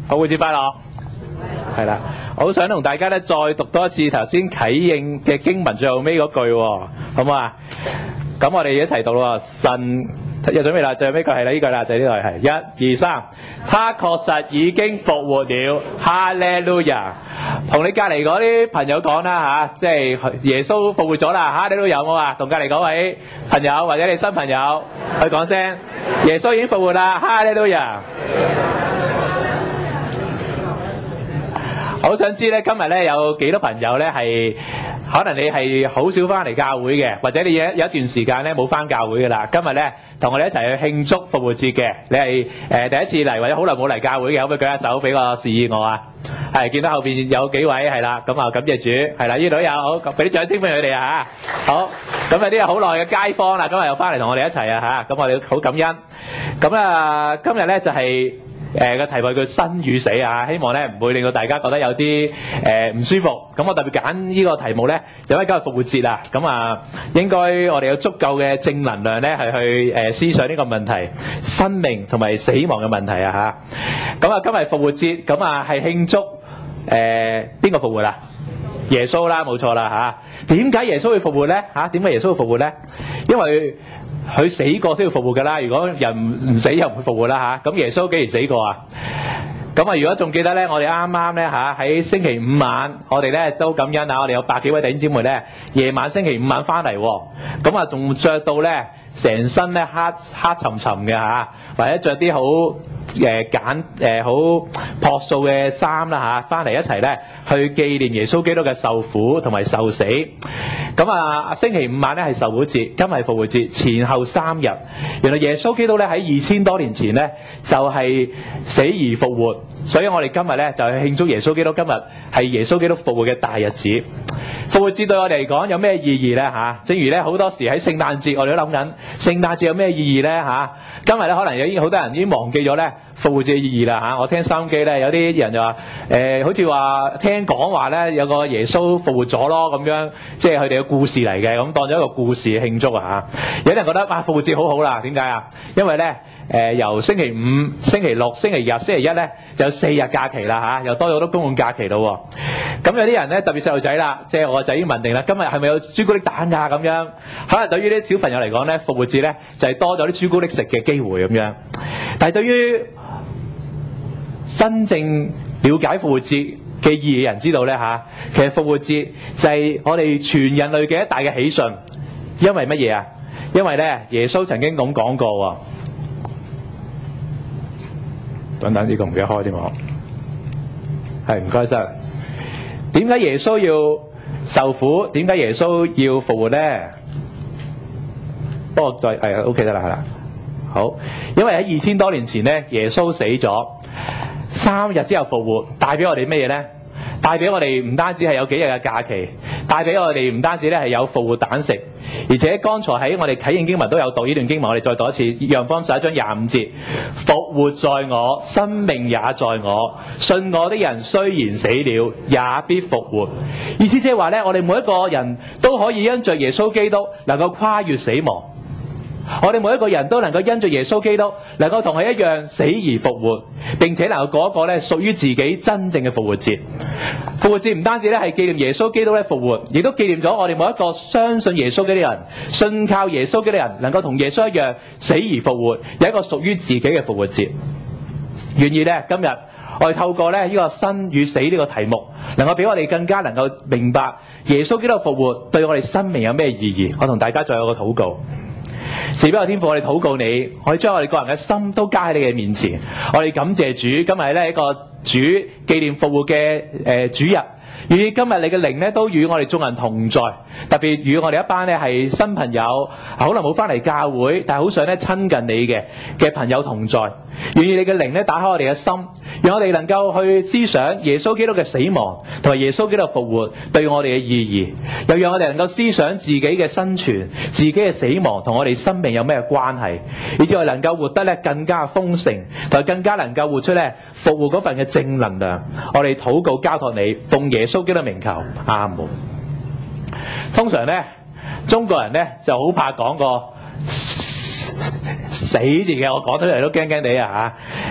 復活節快樂。係啦，我好想同大家咧再讀多一次頭先啟應嘅經文最後尾嗰句喎，好唔好啊？咁我哋一齊讀咯。神又準備啦，最後尾句係啦，呢句啦，就係呢句係1、2、3，他確實已經復活了，哈利路亞！同你隔離嗰啲朋友講啦嚇，即係耶穌復活咗啦，哈利路亞有冇啊？同隔離嗰位朋友或者你新朋友去講聲，耶穌已經復活啦，哈利路亞！我好想知咧，今日咧有幾多朋友咧係可能你係好少翻嚟教會嘅，或者你有一段時間咧冇翻教會㗎啦。今日咧同我哋一齊去慶祝復活節嘅，你係第一次嚟或者好耐冇嚟教會嘅，可唔可以舉下手俾個示意我啊？係見到後邊有幾位係啦，咁啊感謝主係啦，呢度有好俾啲掌聲俾佢哋啊嚇。好，咁啊啲係好耐嘅街坊啦，今日又翻嚟同我哋一齊啊嚇，咁我哋好感恩。咁啊今日咧就係個題目叫生與死啊，希望咧唔會令到大家覺得有啲唔舒服。咁我特別揀呢個題目咧，就因為今日復活節啊，咁啊應該我哋有足夠嘅正能量咧，係去思想呢個問題，生命同埋死亡嘅問題啊嚇。咁啊今日復活節，咁啊係慶祝邊個復活啊？耶穌啦，冇錯啦嚇。點解耶穌會復活咧嚇？點解耶穌會復活咧？因為佢死過先要復活㗎啦，如果人唔死又唔會復活啦嚇。咁耶穌幾時死過啊？咁啊，如果仲記得咧，我哋啱啱咧嚇喺星期五晚，我哋咧都感恩啊，我哋有百幾位弟兄姊妹咧，夜晚星期五晚翻嚟，咁啊仲著到咧成身咧黑沉沉嘅嚇，或者著啲好好樸素嘅衫啦嚇，翻嚟一齊咧去紀念耶穌基督嘅受苦同埋受死。咁啊，星期五晚咧係受苦節，今日係復活節，前後3日。原來耶穌基督咧喺2000多年前咧就係死而復活，所以我哋今日咧就去慶祝耶穌基督，今日係耶穌基督復活嘅大日子。復活節對我哋嚟講有咩意義咧嚇？正如咧好多時喺聖誕節，我哋都諗緊聖誕節有咩意義咧嚇？今日咧可能已經好多人已經忘記咗咧復活節嘅意義啦嚇。我聽收音機咧有啲人就話好似話聽講話咧有個耶穌復活咗咯咁樣，即係佢哋嘅故事嚟嘅，咁當咗一個故事慶祝啊嚇。有啲人覺得哇復活節好好啦，點解啊？因為咧由星期五、星期六、星期日、星期一咧就有4日假期啦嚇，又多咗好多公共假期咯喎。咁有啲人咧特別細路仔啦，即係我個仔已經問定啦，今日係咪有朱古力蛋㗎咁樣？可能對於啲小朋友嚟講咧，復活節咧就係多咗啲朱古力食嘅機會咁樣。但係對於真正了解復活節嘅意義嘅人知道咧嚇，其實復活節就係我哋全人類嘅一大嘅喜訊。因為乜嘢啊？因為咧耶穌曾經咁講過喎。等等，呢個唔記得開添喎。係，唔該晒。點解耶穌要受苦？點解耶穌要復活咧？不過再係 OK 得啦，係啦。好，因為喺2000多年前咧，耶穌死咗，3日之後復活，帶俾我哋乜嘢咧？帶俾我哋唔單止係有幾日嘅假期，帶俾我哋唔單止咧係有復活蛋食，而且剛才喺我哋啟應經文都有讀呢段經文，我哋再讀一次。約翰福音11章25節，復活在我，生命也在我，信我的人雖然死了，也必復活。意思即係話咧，我哋每一個人都可以因着耶穌基督能夠跨越死亡。我哋每一個人都能夠因着耶穌基督能夠同佢一樣死而復活，並且能夠過一個咧屬於自己真正嘅復活節。復活節唔單止咧係紀念耶穌基督咧復活，亦都紀念咗我哋每一個相信耶穌嘅人，信靠耶穌嘅人能夠同耶穌一樣死而復活，有一個屬於自己嘅復活節。願意咧今日我哋透過咧呢個生與死呢個題目，能夠俾我哋更加能夠明白耶穌基督復活對我哋生命有咩意義。我同大家再有個禱告。慈悲嘅天父，我哋禱告你，我哋將我哋個人嘅心都加喺你嘅面前。我哋感謝主，今日係咧一個主紀念復活嘅主日。願意今日你嘅靈咧都與我哋眾人同在，特別與我哋一班咧係新朋友，可能冇翻嚟教會，但係好想咧親近你嘅朋友同在。願意你嘅靈咧打開我哋嘅心，讓我哋能夠去思想耶穌基督嘅死亡同埋耶穌基督復活對我哋嘅意義，又讓我哋能夠思想自己嘅生存、自己嘅死亡同我哋生命有咩關係，以至我哋能夠活得咧更加豐盛，同埋更加能夠活出咧復活嗰份嘅正能量。我哋禱告交託你，奉耶穌基督名求，阿門。通常咧，中國人咧就好怕講個死字嘅，我講出嚟都驚驚地啊嚇。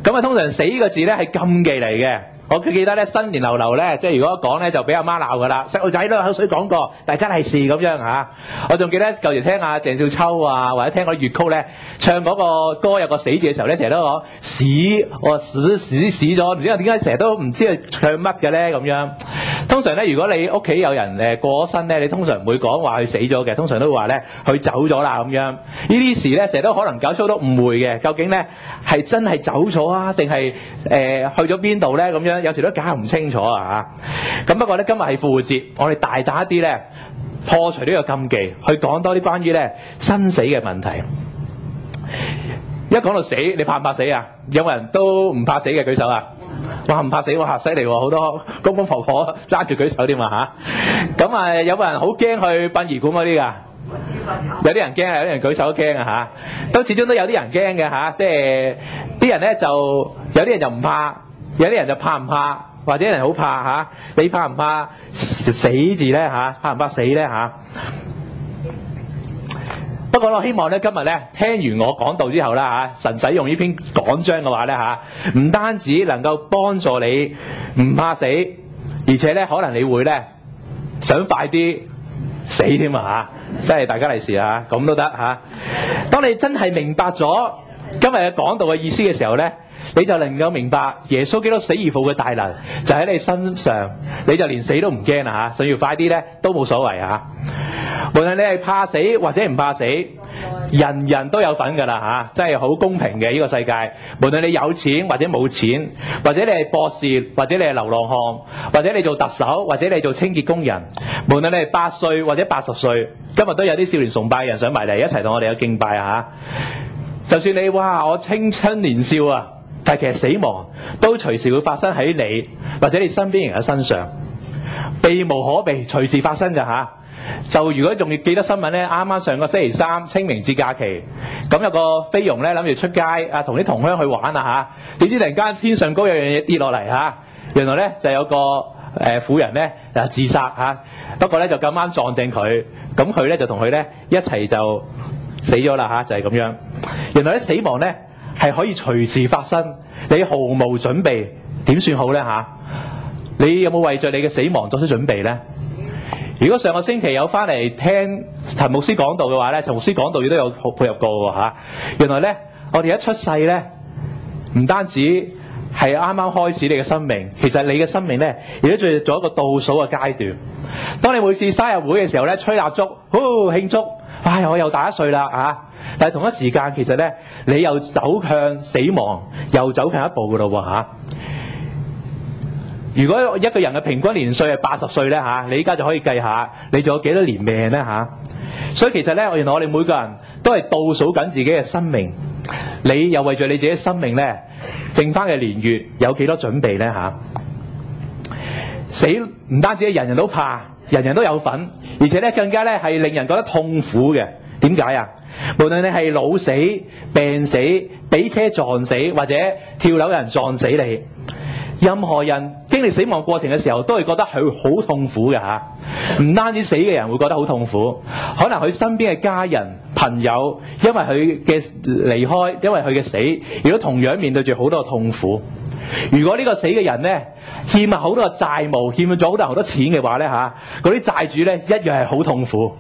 咁啊，通常死個字咧係禁忌嚟嘅。我記得咧新年流流咧，即係如果講咧就俾阿媽鬧噶啦，細路仔都有口水講過，大家係事咁樣嚇。我仲記得舊時聽阿鄭少秋啊，或者聽嗰啲粵曲咧，唱嗰個歌有個死字嘅時候咧，成日都講屎，我話屎咗，唔知點解成日都唔知佢唱乜嘅咧咁樣。通常咧，如果你屋企有人過咗身咧，你通常唔會講話佢死咗嘅，通常都會話咧佢走咗啦咁樣。呢啲事咧成日都可能搞出好多誤會嘅，究竟咧係真係走咗啊，定係去咗邊度咧咁樣？有時都搞唔清楚啊嚇。咁不過咧，今日係復活節，我哋大膽一啲咧，破除呢個禁忌，去講多啲關於咧生死嘅問題。一講到死，你怕唔怕死啊？有冇人都唔怕死嘅舉手啊？哇，唔怕死哇，犀利喎！好多公公婆婆揸住舉手添啊嚇。咁啊，有冇人好驚去殯儀館嗰啲㗎？有啲人驚啊，有啲人舉手都驚啊嚇。都始終都有啲人驚嘅嚇，即係啲人咧就有啲人就唔怕，有啲人就怕唔怕，或者有人好怕嚇。你怕唔怕死字咧嚇？怕唔怕死咧嚇？不過我希望咧今日咧聽完我講道之後啦嚇，神使用呢篇講章嘅話咧嚇，唔單止能夠幫助你唔怕死，而且咧可能你會咧想快啲死添啊嚇，真係大家利是啊，咁都得嚇。當你真係明白咗今日嘅講道嘅意思嘅時候咧，你就能夠明白耶穌基督死而復活嘅大能就喺你身上，你就連死都唔驚啦嚇，甚至快啲咧都冇所謂嚇。無論你係怕死或者唔怕死，人人都有份㗎啦嚇，真係好公平嘅呢個世界。無論你有錢或者冇錢，或者你係博士，或者你係流浪漢，或者你做特首，或者你做清潔工人，無論你係8歲或者80歲，今日都有啲少年崇拜嘅人上埋嚟一齊同我哋去敬拜啊嚇。就算你哇我青春年少啊，但係其實死亡都隨時會發生喺你或者你身邊人嘅身上，避無可避，隨時發生㗎嚇。就如果仲要記得新聞咧，啱啱上個星期三清明節假期，咁有個菲傭咧諗住出街啊，同啲同鄉去玩啊嚇，點知突然間天上高有樣嘢跌落嚟嚇，原來咧就有個婦人咧自殺嚇，不過咧就咁啱撞正佢，咁佢咧就同佢咧一齊就死咗啦嚇，就係咁樣。原來咧死亡咧係可以隨時發生，你毫無準備點算好咧嚇？你有冇為著你嘅死亡作出準備咧？如果上個星期有翻嚟聽陳牧師講道嘅話咧，陳牧師講道亦都有配合過喎嚇。原來咧，我哋一出世咧，唔單止係啱啱開始你嘅生命，其實你嘅生命咧，亦都進入咗一個倒數嘅階段。當你每次生日會嘅時候咧，吹蠟燭，慶祝，唉，我又大1歲啦嚇。但係同一時間，其實咧，你又走向死亡，又走向一步㗎咯喎嚇。如果一個人嘅平均年歲係80歲咧嚇，你依家就可以計下，你仲有幾多年命咧嚇？所以其實咧，原來我哋每個人都係倒數緊自己嘅生命。你又為咗你自己嘅生命咧，剩翻嘅年月有幾多準備咧嚇？死唔單止係人人都怕，人人都有份，而且咧更加咧係令人覺得痛苦嘅。點解啊？無論你係老死、病死、俾車撞死，或者跳樓有人撞死你，任何人經歷死亡過程嘅時候，都係覺得佢好痛苦嘅嚇。唔單止死嘅人會覺得好痛苦，可能佢身邊嘅家人、朋友，因為佢嘅離開，因為佢嘅死，亦都同樣面對住好多痛苦。如果呢個死嘅人呢，欠好多債務，欠咗好多錢嘅話呢嚇，嗰啲債主呢一樣係好痛苦。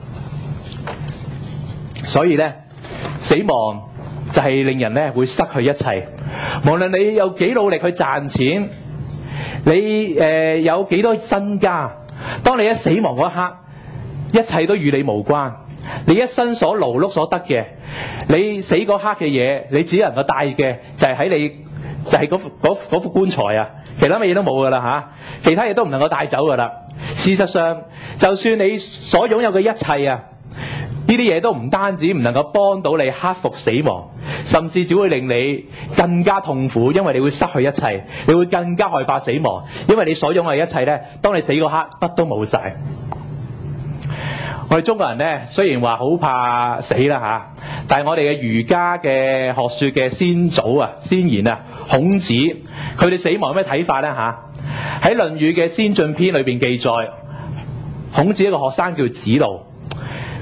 所以呢，死亡就係令人呢會失去一切。無論你有幾努力去賺錢，你有幾多身家，當你一死亡嗰刻，一切都與你無關。你一生所勞碌所得嘅，你死嗰刻嘅嘢，你只能夠帶嘅就係喺你就係嗰副棺材啊，其他乜嘢都冇噶啦嚇，其他嘢都唔能夠帶走噶啦。事實上，就算你所擁有嘅一切啊，呢啲嘢都唔單止唔能夠幫到你克服死亡，甚至只會令你更加痛苦，因為你會失去一切，你會更加害怕死亡，因為你所擁有嘅一切呢，當你死嗰刻乜都冇晒。我哋中國人呢，雖然話好怕死啦嚇，但係我哋嘅儒家嘅學說嘅先祖啊、先賢啊、孔子，佢哋死亡有咩睇法呢嚇？喺《論語》嘅先進篇裏邊記載，孔子一個學生叫子路。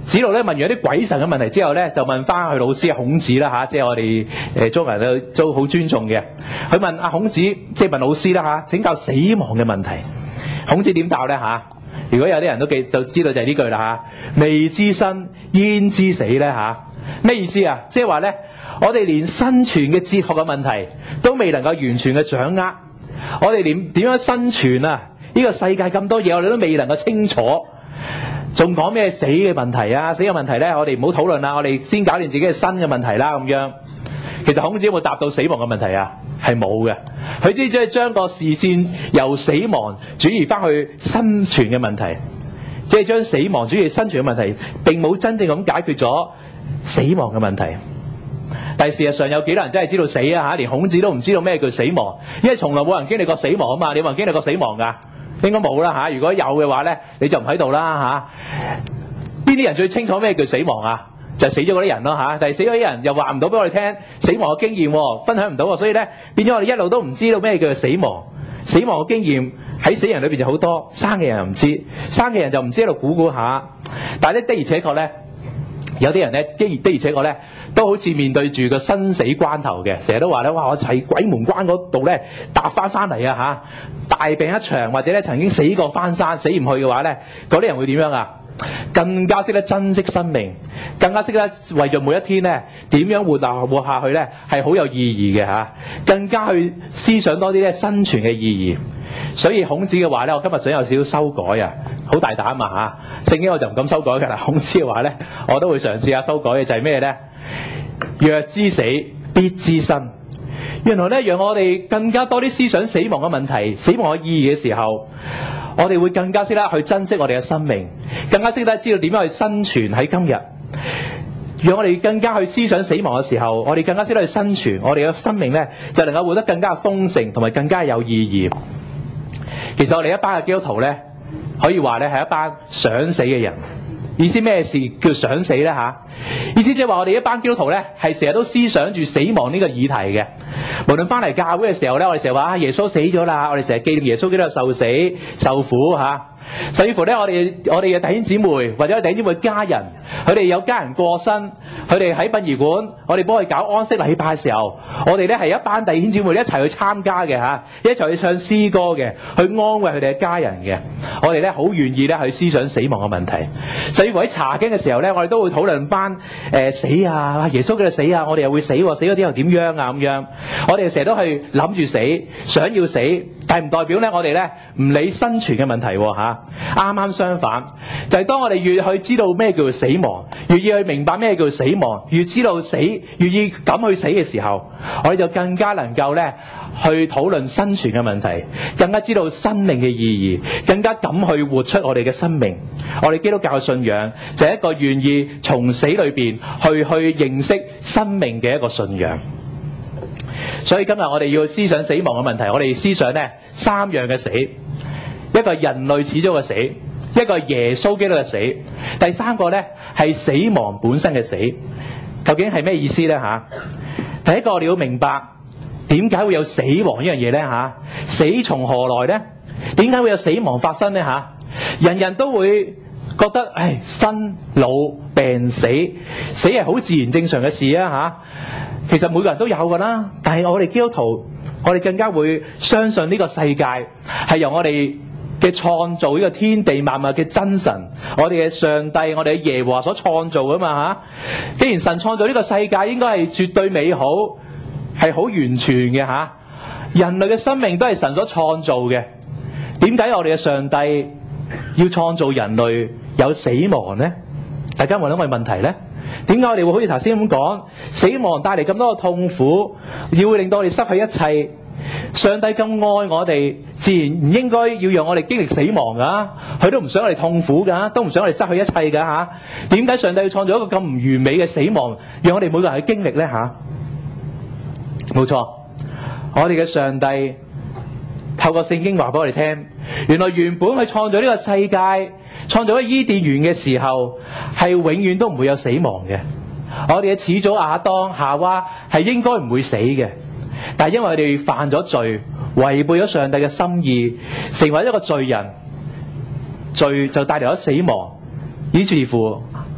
子路咧問完一啲鬼神嘅問題之後咧，就問翻佢老師孔子啦嚇，即係我哋中國人都好尊重嘅。佢問阿孔子，即係問老師啦嚇，請教死亡嘅問題。孔子點答咧嚇？如果有啲人都就知道就係呢句啦嚇，未知生焉知死咧嚇？咩意思啊？即係話咧，我哋連生存嘅哲學嘅問題都未能夠完全嘅掌握，我哋連點樣生存啊？呢個世界咁多嘢，我哋都未能夠清楚，仲講咩死嘅問題啊？死嘅問題咧，我哋唔好討論啦，我哋先搞掂自己嘅生嘅問題啦咁樣。其實孔子有冇答到死亡嘅問題啊？係冇嘅，佢只係將個視線由死亡轉移翻去生存嘅問題，即係將死亡轉移生存嘅問題，並冇真正咁解決咗死亡嘅問題。但係事實上有幾多人真係知道死啊嚇？連孔子都唔知道咩叫死亡，因為從來冇人經歷過死亡啊嘛。你有冇人經歷過死亡㗎？應該冇啦嚇。如果有嘅話咧，你就唔喺度啦嚇。邊啲人最清楚咩叫死亡啊？就係死咗嗰啲人咯嚇。但係死咗啲人又話唔到俾我哋聽死亡嘅經驗，分享唔到，所以咧變咗我哋一路都唔知道咩叫做死亡。死亡嘅經驗喺死人裏邊就好多，生嘅人又唔知，生嘅人就唔知喺度估估下。但係咧的而且確咧，有啲人咧的而且確咧都好似面對住個生死關頭嘅，成日都話咧，哇！我喺鬼門關嗰度咧搭翻嚟啊嚇，大病一場，或者咧曾經死過翻山，死唔去嘅話咧，嗰啲人會點樣啊？更加識得珍惜生命，更加識得為咗每一天咧點樣活下去咧係好有意義嘅嚇，更加去思想多啲咧生存嘅意義。所以孔子嘅話咧，我今日想有少少修改啊，好大膽啊嚇！聖經我就唔敢修改㗎啦。孔子嘅話咧，我都會嘗試下修改嘅，就係咩咧？若知死，必知生。原來咧，讓我哋更加多啲思想死亡嘅問題、死亡嘅意義嘅時候，我哋會更加識得去珍惜我哋嘅生命，更加識得知道點樣去生存喺今日。讓我哋更加去思想死亡嘅時候，我哋更加識得去生存，我哋嘅生命咧就能夠活得更加豐盛同埋更加有意義。其實我哋一班嘅基督徒咧，可以話咧係一班想死嘅人。意思咩事叫想死咧嚇？意思即係話我哋一班基督徒咧係成日都思想住死亡呢個議題嘅。無論翻嚟教會嘅時候咧，我哋成日話耶穌死咗啦，我哋成日紀念耶穌基督受死受苦嚇。甚至乎咧，我哋嘅弟兄姊妹或者弟兄姊妹家人，佢哋有家人過身，佢哋喺殯儀館，我哋幫佢搞安息禮拜嘅時候，我哋咧係一班弟兄姊妹一齊去參加嘅嚇，一齊去唱詩歌嘅，去安慰佢哋嘅家人嘅。我哋咧好願意咧去思想死亡嘅問題。甚至乎喺查經嘅時候咧，我哋都會討論翻死啊，耶穌嘅死啊，我哋又會死喎，死咗之後點樣啊咁樣。我哋成日都係諗住死，想要死，但係唔代表咧我哋咧唔理生存嘅問題嚇。啱啱相反，就係當我哋越去知道咩叫做死亡，越意去明白咩叫做死亡，越知道死，越意敢去死嘅時候，我哋就更加能夠咧去討論生存嘅問題，更加知道生命嘅意義，更加敢去活出我哋嘅生命。我哋基督教嘅信仰就係一個願意從死裏邊去認識生命嘅一個信仰。所以今日我哋要思想死亡嘅問題，我哋思想咧三樣嘅死。一個人類始終嘅死，一個耶穌基督嘅死，第三個咧係死亡本身嘅死。究竟係咩意思咧嚇？第一個我哋要明白點解會有死亡呢樣嘢咧嚇？死從何來咧？點解會有死亡發生咧嚇？人人都會覺得生老病死，死係好自然正常嘅事啊嚇。其實每個人都有㗎啦，但係我哋基督徒，我哋更加會相信呢個世界係由我哋嘅創造呢個天地萬物嘅真神，我哋嘅上帝，我哋嘅耶和華所創造㗎嘛嚇。既然神創造呢個世界，應該係絕對美好，係好完全嘅嚇。人類嘅生命都係神所創造嘅，點解我哋嘅上帝要創造人類有死亡呢？大家問一問問題呢？點解我哋會好似頭先咁講，死亡帶嚟咁多嘅痛苦，要會令到我哋失去一切？上帝咁愛我哋，自然唔應該要讓我哋經歷死亡噶，佢都唔想我哋痛苦噶，都唔想我哋失去一切噶嚇。點解上帝要創造一個咁唔完美嘅死亡，讓我哋每個人去經歷呢嚇？冇錯，我哋嘅上帝透過聖經話俾我哋聽，原來原本去創造呢個世界，創造咗伊甸園嘅時候，係永遠都唔會有死亡嘅。我哋嘅始祖亞當夏娃係應該唔會死嘅。但係因為佢哋犯咗罪，違背咗上帝嘅心意，成為一個罪人，罪就帶嚟咗死亡，以至乎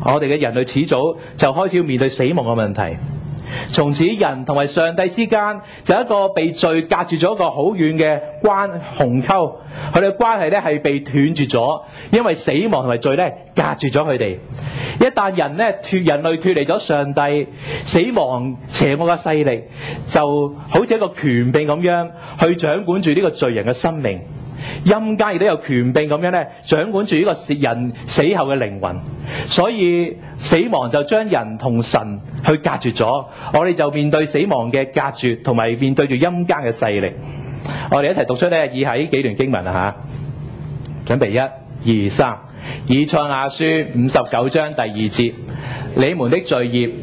我哋嘅人類始早就開始要面對死亡嘅問題。從此人同埋上帝之間就一個被罪隔住咗一個好遠嘅鴻溝，佢哋嘅關係咧係被斷絕咗，因為死亡同埋罪咧隔住咗佢哋。一旦人類脫離咗上帝，死亡邪惡嘅勢力就好似一個權柄咁樣去掌管住呢個罪人嘅生命。陰間亦都有權柄咁樣咧掌管住呢個人死後嘅靈魂，所以死亡就將人同神去隔絕咗，我哋就面對死亡嘅隔絕，同埋面對住陰間嘅勢力。我哋一齊讀出咧以下呢幾段經文啊嚇，準備1、2、3，以賽亞書59章第2節，你們的罪孽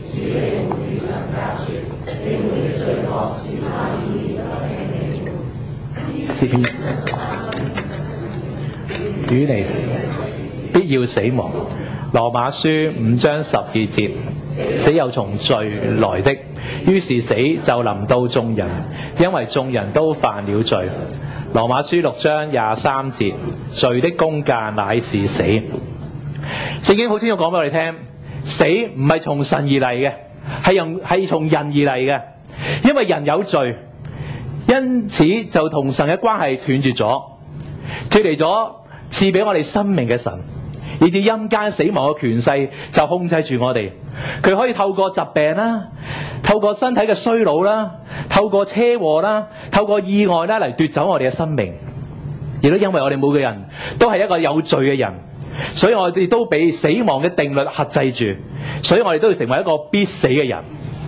與你必要死亡。羅馬書5章12節，死又從罪來的，於是死就臨到眾人，因為眾人都犯了罪。羅馬書6章23節，罪的工價乃是死。聖經好清楚講俾我哋聽，死唔係從神而嚟嘅，係從人而嚟嘅，因為人有罪，因此就同神嘅關係斷絕咗，脫離咗賜俾我哋生命嘅神，以至陰間死亡嘅權勢就控制住我哋。佢可以透過疾病啦，透過身體嘅衰老啦，透過車禍啦，透過意外啦嚟奪走我哋嘅生命。亦都因為我哋每個人都係一個有罪嘅人，所以我哋都被死亡嘅定律轄制住，所以我哋都要成為一個必死嘅人。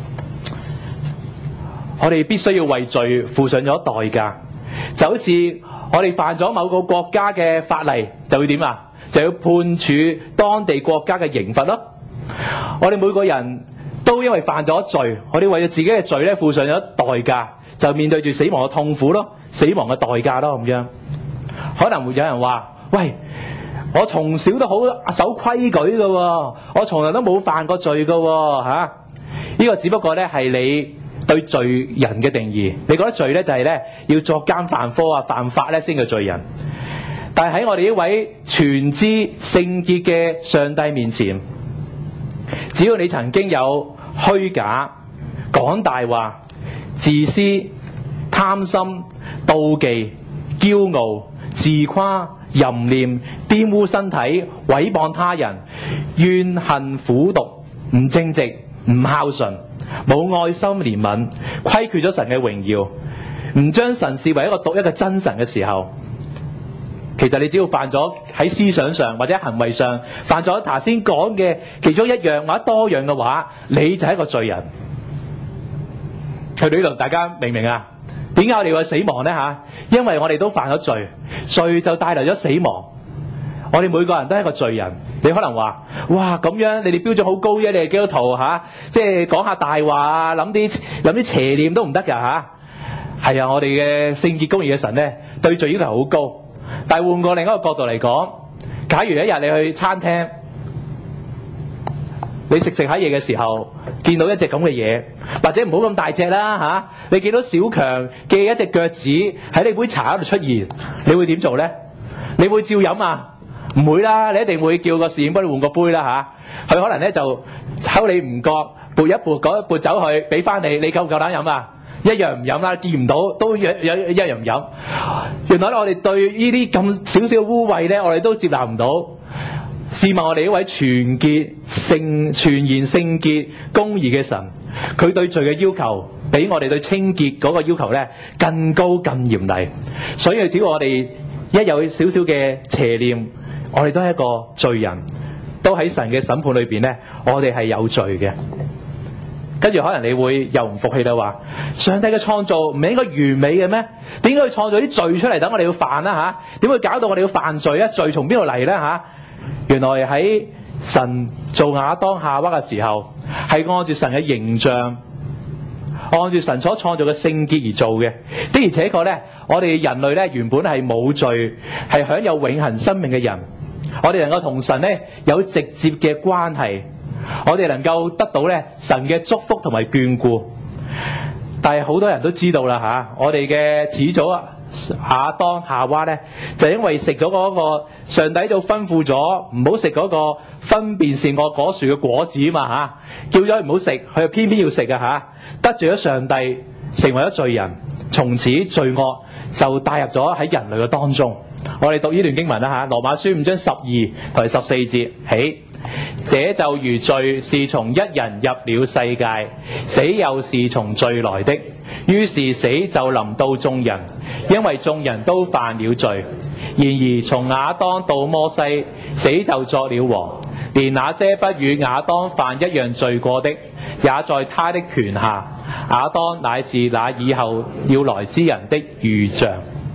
我哋必須要為罪付上咗代價，就好似我哋犯咗某個國家嘅法例，就會點啊？就要判處當地國家嘅刑罰咯。我哋每個人都因為犯咗罪，我哋為咗自己嘅罪咧付上咗代價，就面對住死亡嘅痛苦咯，死亡嘅代價咯咁樣。可能會有人話：喂，我從小都好守規矩㗎喎，我從來都冇犯過罪㗎喎嚇。呢個只不過咧係你對罪人嘅定義，你覺得罪咧就係咧要作奸犯科啊、犯法咧先叫罪人。但係喺我哋呢位全知聖潔嘅上帝面前，只要你曾經有虛假、講大話、自私、貪心、妒忌、驕傲、自誇、淫念、玷污身體、毀謗他人、怨恨苦毒、唔正直、唔孝順、冇愛心憐憫、虧缺咗神嘅榮耀，唔將神視為一個獨一嘅真神嘅時候，其實你只要犯咗喺思想上或者行為上犯咗頭先講嘅其中一樣或者多樣嘅話，你就係一個罪人。去到呢度大家明唔明啊？點解我哋會死亡呢嚇？因為我哋都犯咗罪，罪就帶來咗死亡。我哋每個人都係一個罪人。你可能話：哇，咁樣你哋標準好高啫，你係基督徒嚇，即係講下大話啊，諗啲邪念都唔得㗎嚇。係啊，我哋嘅聖潔公義嘅神呢，對罪要求好高。但係換過另一個角度嚟講，假如一日你去餐廳，你食下嘢嘅時候，見到一隻咁嘅嘢，或者唔好咁大隻啦嚇，你見到小強嘅一隻腳趾喺你杯茶嗰度出現，你會點做呢？你會照飲啊？唔會啦，你一定會叫個侍應幫你換個杯啦嚇。佢可能咧就偷你唔覺撥一撥走去，俾翻你，你夠唔夠膽飲啊？一樣唔飲啦，見唔到都一樣唔飲。原來我哋對呢啲咁少少嘅污穢咧，我哋都接納唔到。試問我哋呢位全然聖潔公義嘅神，佢對罪嘅要求比我哋對清潔嗰個要求咧更高更嚴厲。所以只要我哋一有少少嘅邪念，我哋都係一個罪人，都喺神嘅審判裏邊咧，我哋係有罪嘅。跟住可能你會又唔服氣啦，話上帝嘅創造唔係應該完美嘅咩？點解要創造啲罪出嚟等我哋要犯啦嚇？點會搞到我哋要犯罪啊？罪從邊度嚟咧嚇？原來喺神做亞當夏娃嘅時候，係按住神嘅形象，按住神所創造嘅聖潔而做嘅。的而且確咧，我哋人類咧原本係冇罪，係享有永恆生命嘅人。我哋能夠同神咧有直接嘅關係。我哋能夠得到咧神嘅祝福同埋眷顧，但係好多人都知道啦嚇，我哋嘅始祖亞當夏娃咧，就因為食咗嗰個上帝就吩咐咗唔好食嗰個分辨善惡果樹嘅果子嘛嚇，叫咗佢唔好食，佢就偏偏要食啊嚇，得罪咗上帝，成為咗罪人，從此罪惡就帶入咗喺人類嘅當中。我哋讀呢段經文啦嚇，羅馬書5章12同14節起，這就如罪是從一人入了世界，死又是從罪來的，於是死就臨到眾人，因為眾人都犯了罪。然而從亞當到摩西，死就作了王，連那些不與亞當犯一樣罪過的，也在他的權下。亞當乃是那以後要來之人的預像。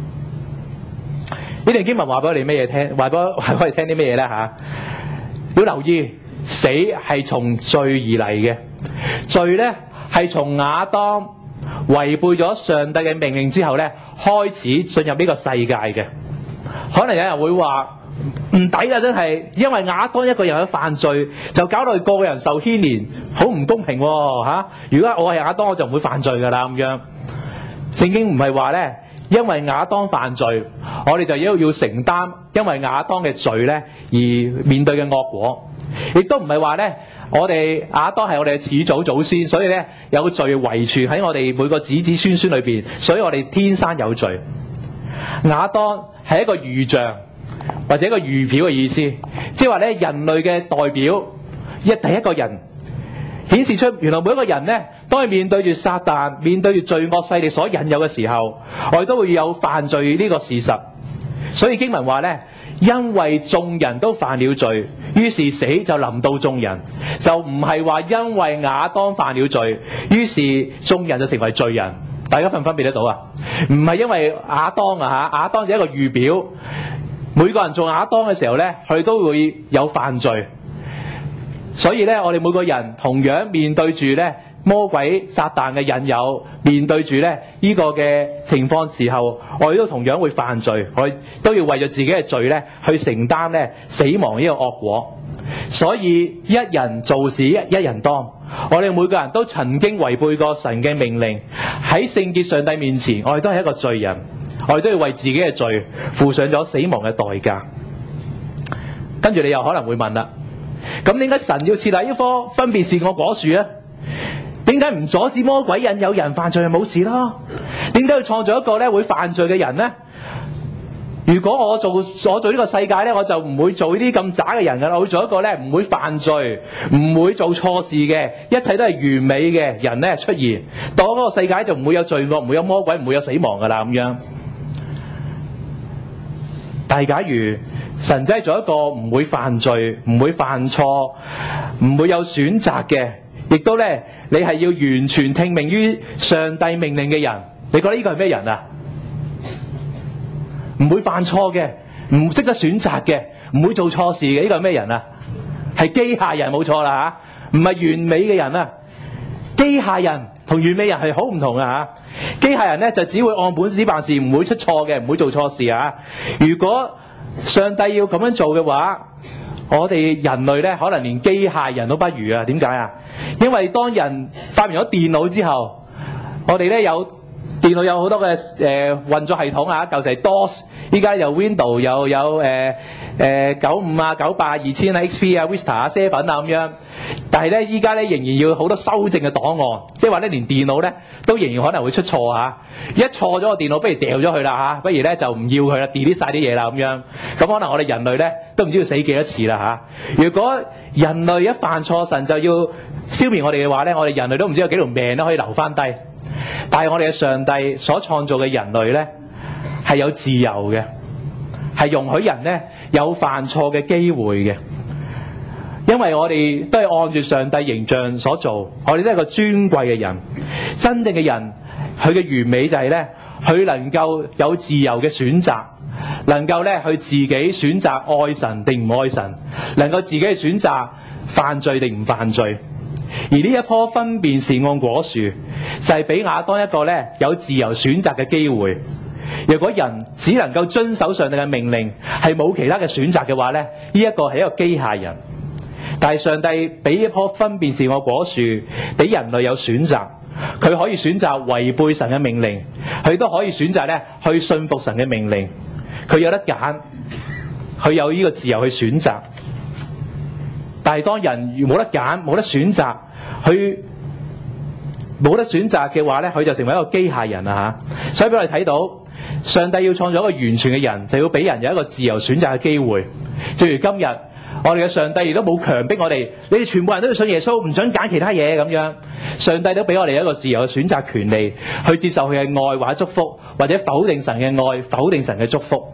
呢段經文話俾我哋咩嘢聽？話俾我哋聽啲咩嘢咧嚇？要留意，死係從罪而嚟嘅。罪咧係從亞當違背咗上帝嘅命令之後咧，開始進入呢個世界嘅。可能有人會話唔抵啊！真係，因為亞當一個人去犯罪，就搞到個個人受牽連，好唔公平喎嚇！如果我係亞當，我就唔會犯罪㗎啦咁樣。聖經唔係話咧，因為亞當犯罪，我哋就要承擔因為亞當嘅罪咧而面對嘅惡果，亦都唔係話咧我哋亞當係我哋嘅始祖先，所以咧有罪遺傳喺我哋每個子子孫孫裏邊，所以我哋天生有罪。亞當係一個預像或者一個預表嘅意思，即係話咧人類嘅代表，第一個人顯示出原來每一個人咧當係面對住撒旦、面對住罪惡勢力所引誘嘅時候，我哋都會有犯罪呢個事實。所以經文話咧，因為眾人都犯了罪，於是死就臨到眾人，就唔係話因為亞當犯了罪，於是眾人就成為罪人。大家分唔分別得到啊？唔係因為亞當啊嚇，亞當就一個預表，每個人做亞當嘅時候咧，佢都會有犯罪。所以咧，我哋每個人同樣面對住咧魔鬼撒旦嘅引誘，面對住咧呢個嘅情況時候，我哋都同樣會犯罪，我哋都要為咗自己嘅罪咧去承擔咧死亡呢個惡果。所以一人做事一人當，我哋每個人都曾經違背過神嘅命令，喺聖潔上帝面前，我哋都係一個罪人，我哋都要為自己嘅罪付上咗死亡嘅代價。跟住你又可能會問啦，咁點解神要設立呢棵分別善惡果樹啊？點解唔阻止魔鬼引誘人犯罪就冇事咯？點解要創造一個咧會犯罪嘅人呢？如果我做呢個世界咧，我就唔會做呢啲咁渣嘅人噶啦，我會做一個咧唔會犯罪、唔會做錯事嘅，一切都係完美嘅人咧出現，到嗰個世界就唔會有罪惡、唔會有魔鬼、唔會有死亡噶啦咁樣。但係假如神真係做一個唔會犯罪、唔會犯錯、唔會有選擇嘅，亦都咧你係要完全聽命於上帝命令嘅人，你覺得呢個係咩人啊？唔會犯錯嘅，唔識得選擇嘅，唔會做錯事嘅，呢個係咩人啊？係機械人，冇錯啦嚇，唔係完美嘅人啊！機械人同完美人係好唔同啊嚇！機械人咧就只會按本子辦事，唔會出錯嘅，唔會做錯事啊！如果上帝要咁樣做嘅話，我哋人類咧可能連機械人都不如啊！點解啊？因為當人發明咗電腦之後，我哋咧電腦有好多嘅運作系統啊，舊時係 DOS， 依家有 Windows， 又有95啊、98、2000啊、XP 啊、Vista 啊、7啊咁樣。但係咧，依家咧仍然要好多修正嘅檔案，即係話咧，連電腦咧都仍然可能會出錯啊！一錯咗個電腦，不如掉咗佢啦嚇，不如咧就唔要佢啦 ，delete 曬啲嘢啦咁樣。咁可能我哋人類咧都唔知要死幾多次啦嚇。如果人類一犯錯，神就要消滅我哋嘅話咧，我哋人類都唔知有幾條命都可以留翻低。但係我哋嘅上帝所創造嘅人類咧係有自由嘅，係容許人咧有犯錯嘅機會嘅，因為我哋都係按住上帝形象所做，我哋都係個尊貴嘅人。真正嘅人，佢嘅完美就係咧，佢能夠有自由嘅選擇，能夠咧去自己選擇愛神定唔愛神，能夠自己去選擇犯罪定唔犯罪。而呢一棵分辨善惡果樹就係俾亞當一個咧有自由選擇嘅機會。如果人只能夠遵守上帝嘅命令，係冇其他嘅選擇嘅話咧，呢一個係一個機械人。但係上帝俾一棵分辨善惡果樹俾人類有選擇， 佢可以選擇違背神嘅命令，佢都可以選擇咧去信服神嘅命令。佢有得揀，佢有呢個自由去選擇。但係當人如冇得揀，冇得選擇，佢冇得選擇嘅話咧，佢就成為一個機械人啊嚇！所以俾我哋睇到，上帝要創造一個完全嘅人，就要俾人有一個自由選擇嘅機會。正如今日，我哋嘅上帝亦都冇強迫我哋，你哋全部人都要信耶穌，唔准揀其他嘢咁樣。上帝都俾我哋一個自由嘅選擇權利，去接受佢嘅愛或者祝福，或者否定神嘅愛，否定神嘅祝福。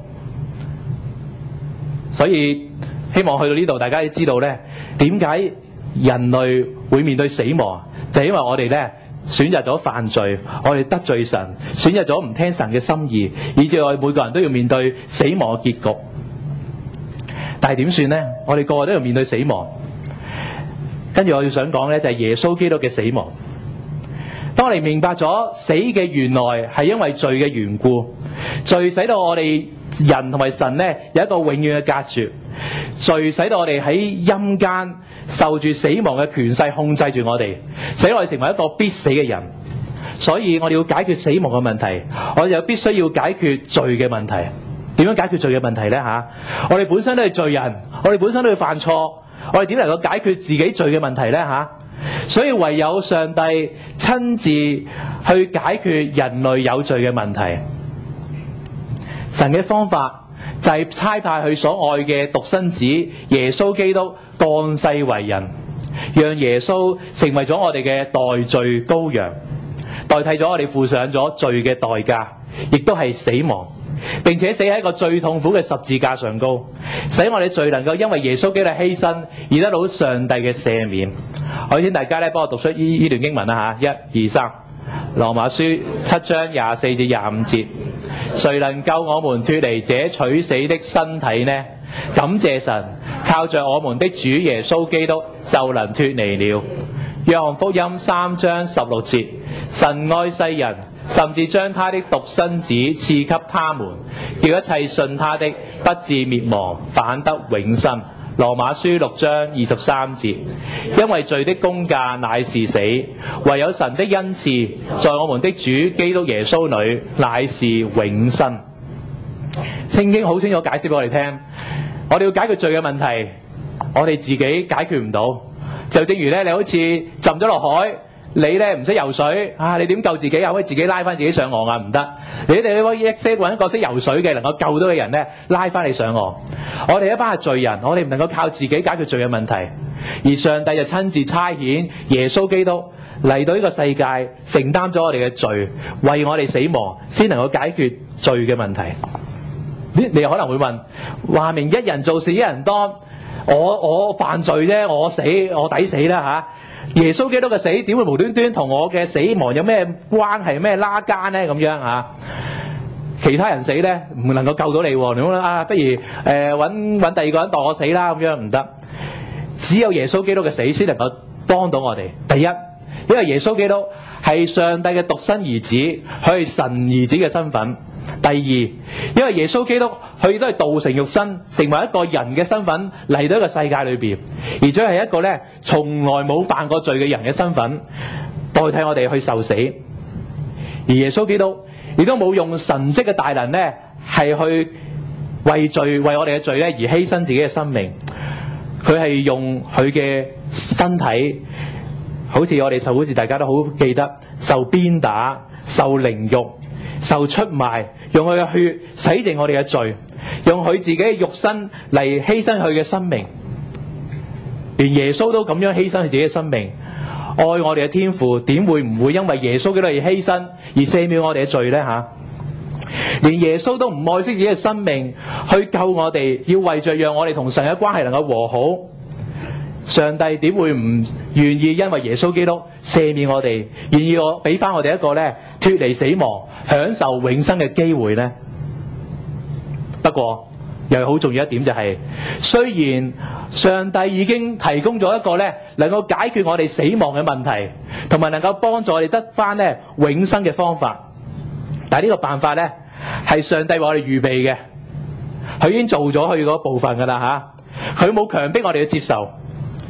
所以希望去到呢度，大家都知道咧，點解人類會面對死亡，就係因為我哋咧選擇咗犯罪，我哋得罪神，選擇咗唔聽神嘅心意，以致我哋每個人都要面對死亡嘅結局。但係點算呢？我哋個個都要面對死亡。跟住我要想講呢，就係耶穌基督嘅死亡。當我哋明白咗死嘅原來係因為罪嘅緣故，罪使到我哋人同埋神呢有一個永遠嘅隔絕，罪使到我哋喺陰間受住死亡嘅權勢控制住我哋，使我哋成為一個必死嘅人。所以我哋要解決死亡嘅問題，我哋又必須要解決罪嘅問題。點樣解決罪嘅問題呢？我哋本身都係罪人，我哋本身都要犯錯，我哋點能夠解決自己罪嘅問題呢？所以唯有上帝親自去解決人類有罪嘅問題。神嘅方法就係差派佢所愛嘅獨生子耶穌基督降世為人，讓耶穌成為咗我哋嘅代罪羔羊，代替咗我哋付上咗罪嘅代價，亦都係死亡，並且死喺一個最痛苦嘅十字架上高，使我哋罪能夠因為耶穌基督嘅犧牲而得到上帝嘅赦免。我請大家咧幫我讀出呢段經文啦嚇，1、2、3，羅馬書7章24至25節，誰能救我們脫離這取死的身體呢？感謝神，靠着我們的主耶穌基督就能脫離了。約翰福音3章16節，神愛世人，甚至將他的獨生子賜給他們，叫一切信他的不至滅亡，反得永生。羅馬書6章23節，因為罪的工價乃是死，唯有神的恩賜在我們的主基督耶穌裏乃是永生。聖經好清楚解釋俾我哋聽，我哋要解決罪嘅問題，我哋自己解決唔到。就正如咧，你好似浸咗落海，你咧唔識游水啊，你點救自己啊？可以自己拉翻自己上岸啊？唔得。你哋可以揾一個識游水嘅能夠救到嘅人咧，拉翻你上岸。我哋一班係罪人，我哋唔能夠靠自己解決罪嘅問題，而上帝就親自差遣耶穌基督嚟到呢個世界，承擔咗我哋嘅罪，為我哋死亡，先能夠解決罪嘅問題。你可能會問，話明一人做事一人當，我犯罪啫，我抵死啦嚇。耶穌基督嘅死點會無端端同我嘅死亡有咩關係，咩拉間呢？咁樣嚇，其他人死咧唔能夠救到你喎。你講不如揾第二個人當我死啦，咁樣唔得。只有耶穌基督嘅死先能夠幫到我哋。第一，因為耶穌基督係上帝嘅獨生兒子，佢係神兒子嘅身份。第二，因為耶穌基督佢都係道成肉身，成為一個人嘅身份嚟到一個世界裏邊，而且係一個咧從來冇犯過罪嘅人嘅身份，代替我哋去受死。而耶穌基督亦都冇用神蹟嘅大能咧，係去為我哋嘅罪咧而犧牲自己嘅生命。佢係用佢嘅身體，好似我哋好似大家都好記得，受鞭打、受凌辱、受出賣，用佢嘅血洗淨我哋嘅罪，用佢自己嘅肉身嚟犧牲佢嘅生命。連耶穌都咁樣犧牲佢自己嘅生命，愛我哋嘅天父點會唔會因為耶穌基督而犧牲而赦免我哋嘅罪呢？連耶穌都唔愛惜自己嘅生命去救我哋，要為着讓我哋同神嘅關係能夠和好，上帝點會唔願意因為耶穌基督赦免我哋，願意俾翻我哋一個咧脫離死亡、享受永生嘅機會呢？不過又好重要一點就係，雖然上帝已經提供咗一個咧能夠解決我哋死亡嘅問題，同埋能夠幫助我哋得翻咧永生嘅方法，但係呢個辦法咧係上帝為我哋預備嘅，佢已經做咗佢嗰部分噶啦嚇，佢冇強迫我哋去接受。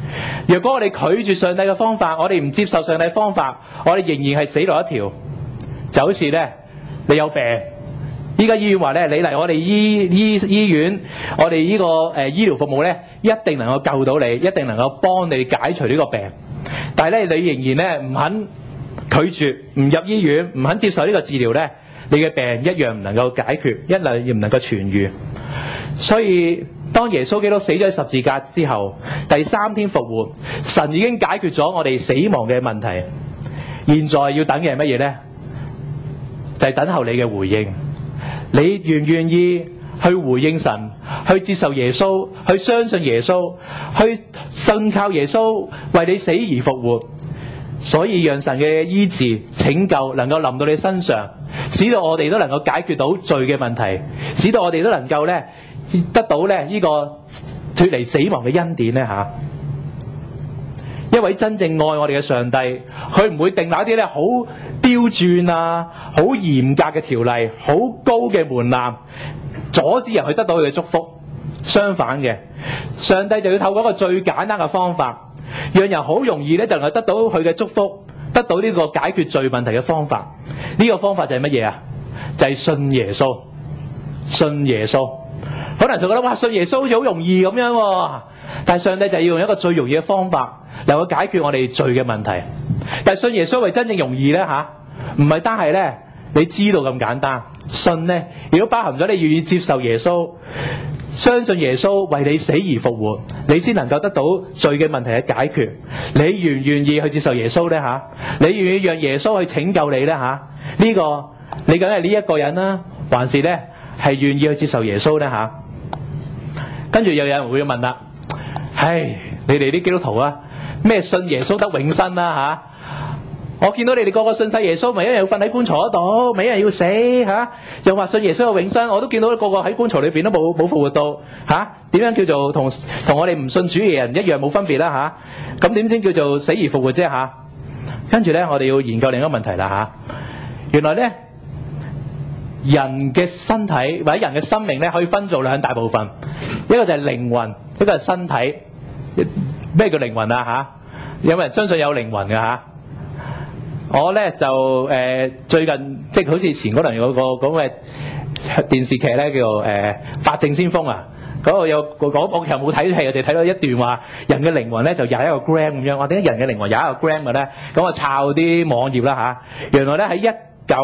若果我哋拒絕上帝嘅方法，我哋唔接受上帝嘅方法，我哋仍然係死路一條。就好似咧，你有病，依家醫院話咧，你嚟我哋醫院，我哋呢個醫療服務咧，一定能夠救到你，一定能夠幫你解除呢個病。但係咧，你仍然咧唔肯拒絕，唔入醫院，唔肯接受呢個治療咧，你嘅病一樣唔能夠解決，一樣唔能夠痊癒。所以當耶穌基督死咗喺十字架之後，第3天復活，神已經解決咗我哋死亡嘅問題。現在要等嘅係乜嘢咧？就係等候你嘅回應。你願唔願意去回應神，去接受耶穌，去相信耶穌，去信靠耶穌為你死而復活？所以讓神嘅醫治拯救能夠臨到你身上，使到我哋都能夠解決到罪嘅問題，使到我哋都能夠咧得到咧呢個脫離死亡嘅恩典咧吓。一位真正愛我哋嘅上帝，佢唔會定立一啲咧好刁鑽啊、好嚴格嘅條例、好高嘅門檻，阻止人去得到佢嘅祝福。相反嘅，上帝就要透過一個最簡單嘅方法，讓人好容易咧就能夠得到佢嘅祝福，得到呢個解決罪問題嘅方法。呢個方法就係乜嘢啊？就係信耶穌，信耶穌。可能就覺得哇，信耶穌好似好容易咁樣喎，但係上帝就要用一個最容易嘅方法嚟去解決我哋罪嘅問題。但係信耶穌係真正容易咧吓，唔係單係咧你知道咁簡單。信咧如果包含咗你願意接受耶穌，相信耶穌為你死而復活，你先能夠得到罪嘅問題嘅解決。你願唔願意去接受耶穌咧吓？你願唔願意讓耶穌去拯救你咧吓？呢個你梗係呢一個人啦，還是咧係願意去接受耶穌咧吓？跟住又有人會問啦，唉，你哋啲基督徒啊，咩信耶穌得永生啦吓？我見到你哋個個信晒耶穌，咪一樣要瞓喺棺材嗰度，咪一樣要死吓？又話信耶穌有永生，我都見到個個喺棺材裏邊都冇復活到吓？點樣叫做同我哋唔信主嘅人一樣冇分別啦吓？咁點先叫做死而復活啫吓？跟住咧，我哋要研究另一個問題啦吓。原來咧，人嘅身體或者人嘅生命咧，可以分做兩大部分，一個就係靈魂，一個係身體。咩叫靈魂啊吓？有冇人相信有靈魂嘅吓？我咧就最近即係好似前嗰輪有個咁嘅電視劇咧，叫做法證先鋒啊。嗰度有我其實冇睇戲，我哋睇到一段話，人嘅靈魂咧就21個 gram 咁樣。我點解人嘅靈魂21個 gram 嘅咧？咁我抄啲網頁啦吓。原來咧喺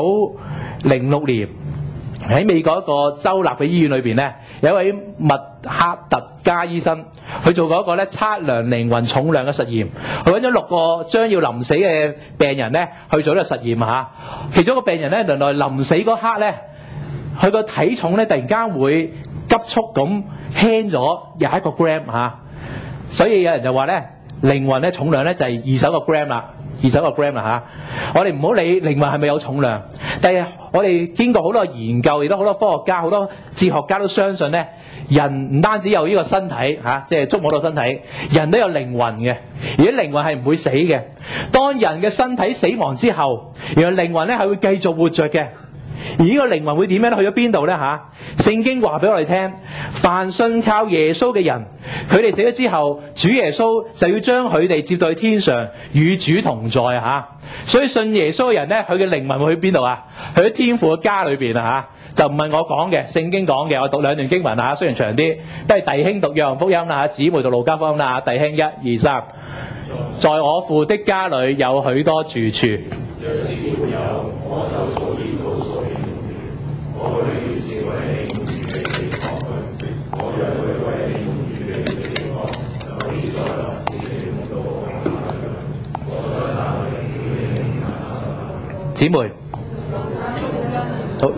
1906年喺美國一個州立嘅醫院裏邊咧，有一位麥克特加醫生，佢做過一個咧測量靈魂重量嘅實驗。佢揾咗6個將要臨死嘅病人咧去做呢個實驗嚇。其中一個病人咧，原來臨死嗰刻咧，佢個體重咧突然間會急速咁輕咗21個 gram 嚇。所以有人就話咧，靈魂咧重量咧就係20個 gram 啦。20個 gram 啦嚇，我哋唔好理靈魂係咪有重量，但係我哋經過好多研究，亦都好多科學家、好多哲學家都相信咧，人唔單止有呢個身體嚇，即係觸摸到身體，人都有靈魂嘅，而啲靈魂係唔會死嘅。當人嘅身體死亡之後，原來靈魂咧係會繼續活着嘅。而呢個靈魂會點樣去咗邊度呢吓？聖經話俾我哋聽，凡信靠耶穌嘅人，佢哋死咗之後，主耶穌就要將佢哋接到去天上與主同在吓。所以信耶穌嘅人呢，佢嘅靈魂會去邊度啊？去咗天父嘅家裏邊啊吓，就唔係我講嘅，聖經講嘅。我讀兩段經文啊，雖然長啲，都係弟兄讀約翰福音啦，姊妹讀路加福音啦。弟兄1、2、3，在我父的家裏有許多住處。 若是沒有，我就早已告訴你們。我去是為你們預備地方去，我若去為你們預備地方，就必再來接你們到我那裏。我在那裏叫你們那裏。 姊妹，好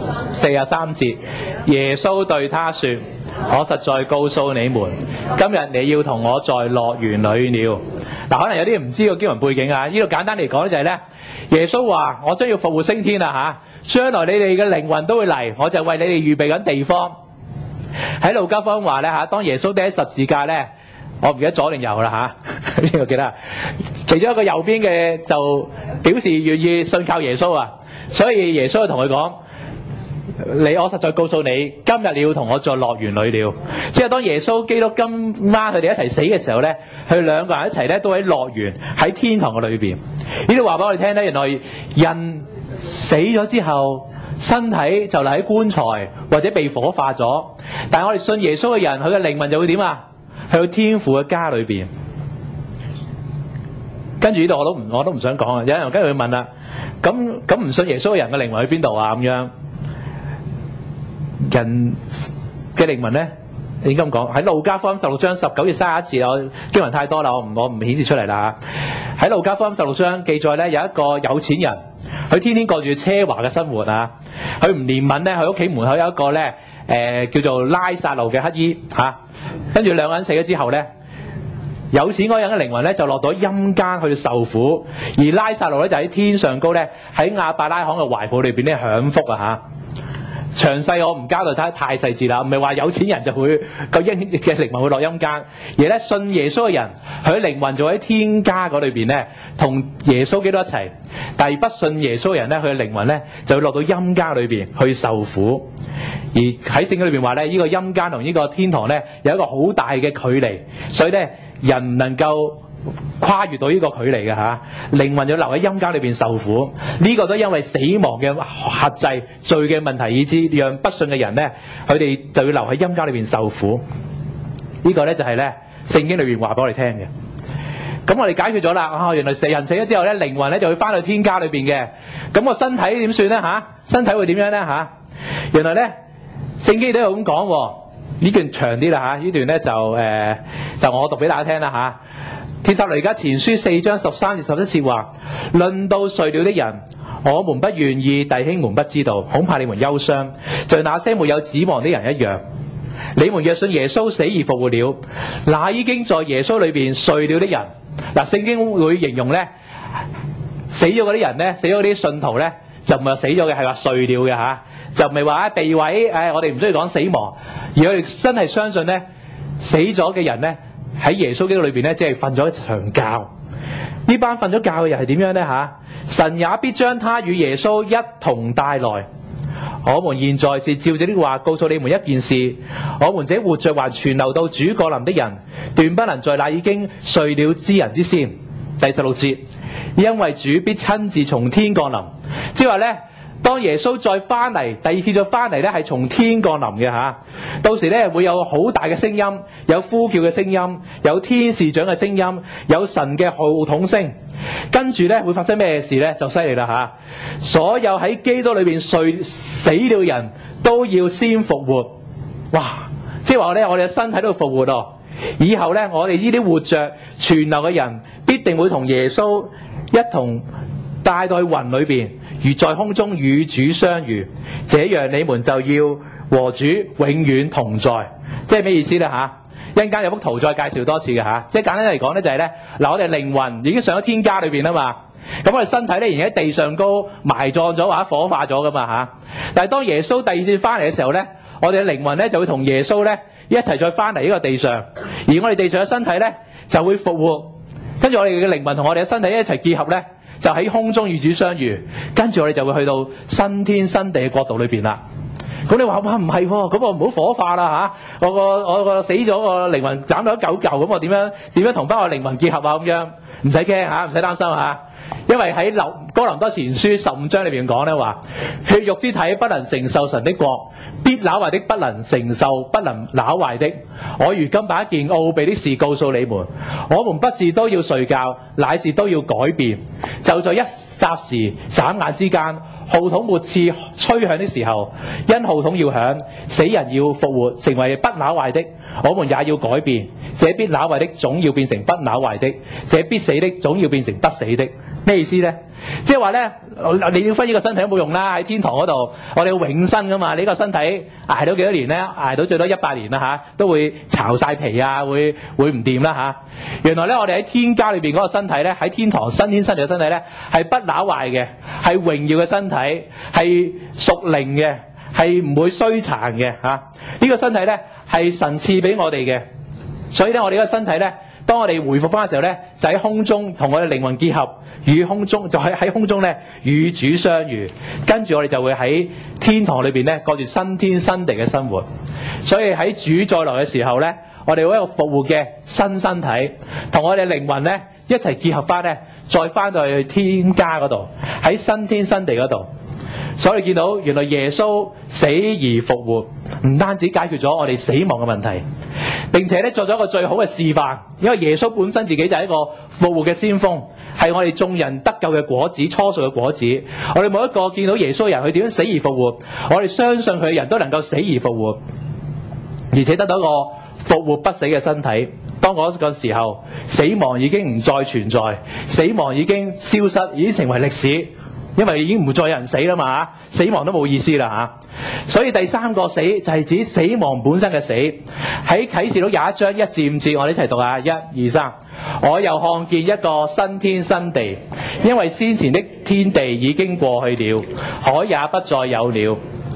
43節，耶穌對他說：我實在告訴你們，今日你要同我在樂園裏了。嗱，可能有啲人唔知個經文背景啊。呢度簡單嚟講咧就係咧，耶穌話：我將要復活升天啦嚇，將來你哋嘅靈魂都會嚟，我就為你哋預備緊地方。喺路加福音話咧嚇，當耶穌釘喺十字架咧，我唔記得左定右啦嚇，呢個記得。其中一個右邊嘅就表示願意信靠耶穌啊，所以耶穌就同佢講： 我實在告訴你，今日你要同我在樂園裏了。即係當耶穌基督今晚佢哋一齊死嘅時候咧，佢兩個人一齊咧都喺樂園喺天堂嘅裏邊。呢度話俾我哋聽咧，原來人死咗之後，身體就留喺棺材或者被火化咗，但係我哋信耶穌嘅人，佢嘅靈魂就會點啊？去到天父嘅家裏邊。跟住呢度我都唔想講啊！有人跟住會問啦，咁唔信耶穌嘅人嘅靈魂去邊度啊？咁樣人嘅靈魂咧，應該咁講喺路加福音16章19至31節，我經文太多啦，我唔顯示出嚟啦嚇。喺路加福音16章記載咧，有一個有錢人，佢天天過住奢華嘅生活啊，佢唔憐憫咧，佢屋企門口有一個咧叫做拉撒路嘅乞兒嚇，跟住兩個人死咗之後咧。有錢嗰人嘅靈魂咧就落到陰間去受苦，而拉撒路咧就喺天上高咧喺亞伯拉罕嘅懷抱裏邊咧享福啊嚇！詳細我唔交代太細節啦，唔係話有錢人就會個嘅靈魂會落陰間，而咧信耶穌嘅人佢靈魂就喺天家嗰裏邊咧同耶穌基督一齊，但係不信耶穌嘅人咧佢嘅靈魂咧就會落到陰間裏邊去受苦。而喺聖經裏邊話咧，呢個陰間同呢個天堂咧有一個好大嘅距離，所以咧人唔能夠跨越到呢個距離嘅嚇，靈魂就留喺陰間裏邊受苦。呢個都因為死亡嘅轄制罪嘅問題，以致讓不信嘅人咧，佢哋就要留喺陰間裏邊受苦。呢個咧就係咧聖經裏邊話俾我哋聽嘅。咁我哋解決咗啦，原來人死咗之後咧，靈魂咧就會翻到天家裏邊嘅。咁個身體點算咧嚇？身體會點樣咧嚇？原來咧聖經都有咁講喎。呢段長啲啦嚇，呢段咧就我讀俾大家聽啦嚇。帖撒羅尼迦前書4章13至11節話：論到睡了的人，我們不願意弟兄們不知道，恐怕你們憂傷，像那些沒有指望的人一樣。你們若信耶穌死而復活了，那已經在耶穌裏邊睡了的人，嗱聖經會形容咧死咗嗰啲人咧，死咗嗰啲信徒咧，就唔係死咗嘅，係話睡了嘅嚇，就唔係話被毀。我哋唔需要講死亡，而我哋真係相信咧死咗嘅人咧喺耶穌基督裏邊咧，即係瞓咗一場覺。呢班瞓咗覺嘅人係點樣咧嚇？神也必將他與耶穌一同帶來。我們現在是照着呢個話告訴你們一件事：我們這活着還存留到主降臨的人，斷不能在那已經睡了之人之先。第16節，因為主必親自從天降臨。即係話咧，當耶穌再翻嚟，第二次再翻嚟咧，係從天降臨嘅嚇。到時咧會有好大嘅聲音，有呼叫嘅聲音，有天使長嘅聲音，有神嘅號筒聲。跟住咧會發生咩事咧？就犀利啦嚇！所有喺基督裏邊死了人都要先復活。哇！即係話咧，我哋嘅身體都要復活咯。以後咧，我哋呢啲活着存留嘅人，必定會同耶穌一同帶到去雲裏邊，如在空中與主相遇。這樣你們就要和主永遠同在。即係咩意思咧嚇？一陣間有幅圖再介紹多次嘅嚇。即係簡單嚟講咧，就係咧嗱，我哋靈魂已經上咗天家裏邊啊嘛。咁我哋身體咧仍然喺地上高埋葬咗或者火化咗噶嘛嚇。但係當耶穌第二次翻嚟嘅時候咧，我哋嘅靈魂咧就會同耶穌咧一齊再翻嚟呢個地上，而我哋地上嘅身體咧就會復活，跟住我哋嘅靈魂同我哋嘅身體一齊結合咧，就喺空中與主相遇，跟住我哋就會去到新天新地嘅國度裏邊啦。咁你話哇唔係喎，咁我唔好火化啦嚇，我個死咗個靈魂斬到一嚿嚿，咁我點樣同翻我靈魂結合啊？咁樣唔使驚嚇，唔使擔心嚇，因為喺哥林多前書15章裏邊講咧話，血肉之體不能承受神的國，必朽壞的不能承受不能朽壞的。我如今把一件奧秘的事告訴你們，我們不是都要睡覺，乃是都要改變。就在一霎時眨眼之間，號筒末次吹響的時候，因號筒要響，死人要復活，成為不朽壞的，我們也要改變。這必朽壞的總要變成不朽壞的，這必死的總要變成不死的。咩意思呢？即係話呢，你要分呢個身體都冇用啦，喺天堂嗰度，我哋要永生噶嘛。你個身體捱到幾多年呢？捱到最多100年啦嚇，都會巢晒皮啊，會唔掂啦嚇。原來呢，我哋喺天家裏邊嗰個身體呢，喺天堂新天新地嘅身體呢，係不朽壞嘅，係榮耀嘅身體，係屬靈嘅，係唔會衰殘嘅嚇。呢個身體呢，係神賜俾我哋嘅，所以呢，我哋個身體呢， 當我哋回復翻嘅時候咧，就喺空中同我哋靈魂結合，與空中就喺空中咧與主相遇，跟住我哋就會喺天堂裏邊咧過住新天新地嘅生活。所以喺主再來嘅時候咧，我哋會有一個復活嘅新身體，同我哋靈魂咧一齊結合翻咧，再翻到去天家嗰度，喺新天新地嗰度。所以你見到原來耶穌死而復活，唔單止解決咗我哋死亡嘅問題，並且咧做咗一個最好嘅示範。因為耶穌本身自己就係一個復活嘅先鋒，係我哋眾人得救嘅果子，初熟嘅果子。我哋每一個見到耶穌嘅人，佢點樣死而復活，我哋相信佢嘅人都能夠死而復活，而且得到一個復活不死嘅身體。當嗰個時候，死亡已經唔再存在，死亡已經消失，已經成為歷史。因為已經唔會再有人死啦嘛，死亡都冇意思啦嚇。所以第三個死就係指死亡本身嘅死。喺啟示錄21章1至5節，我哋一齊讀下，1、2、3。我又看見一個新天新地，因為先前的天地已經過去了，海也不再有了。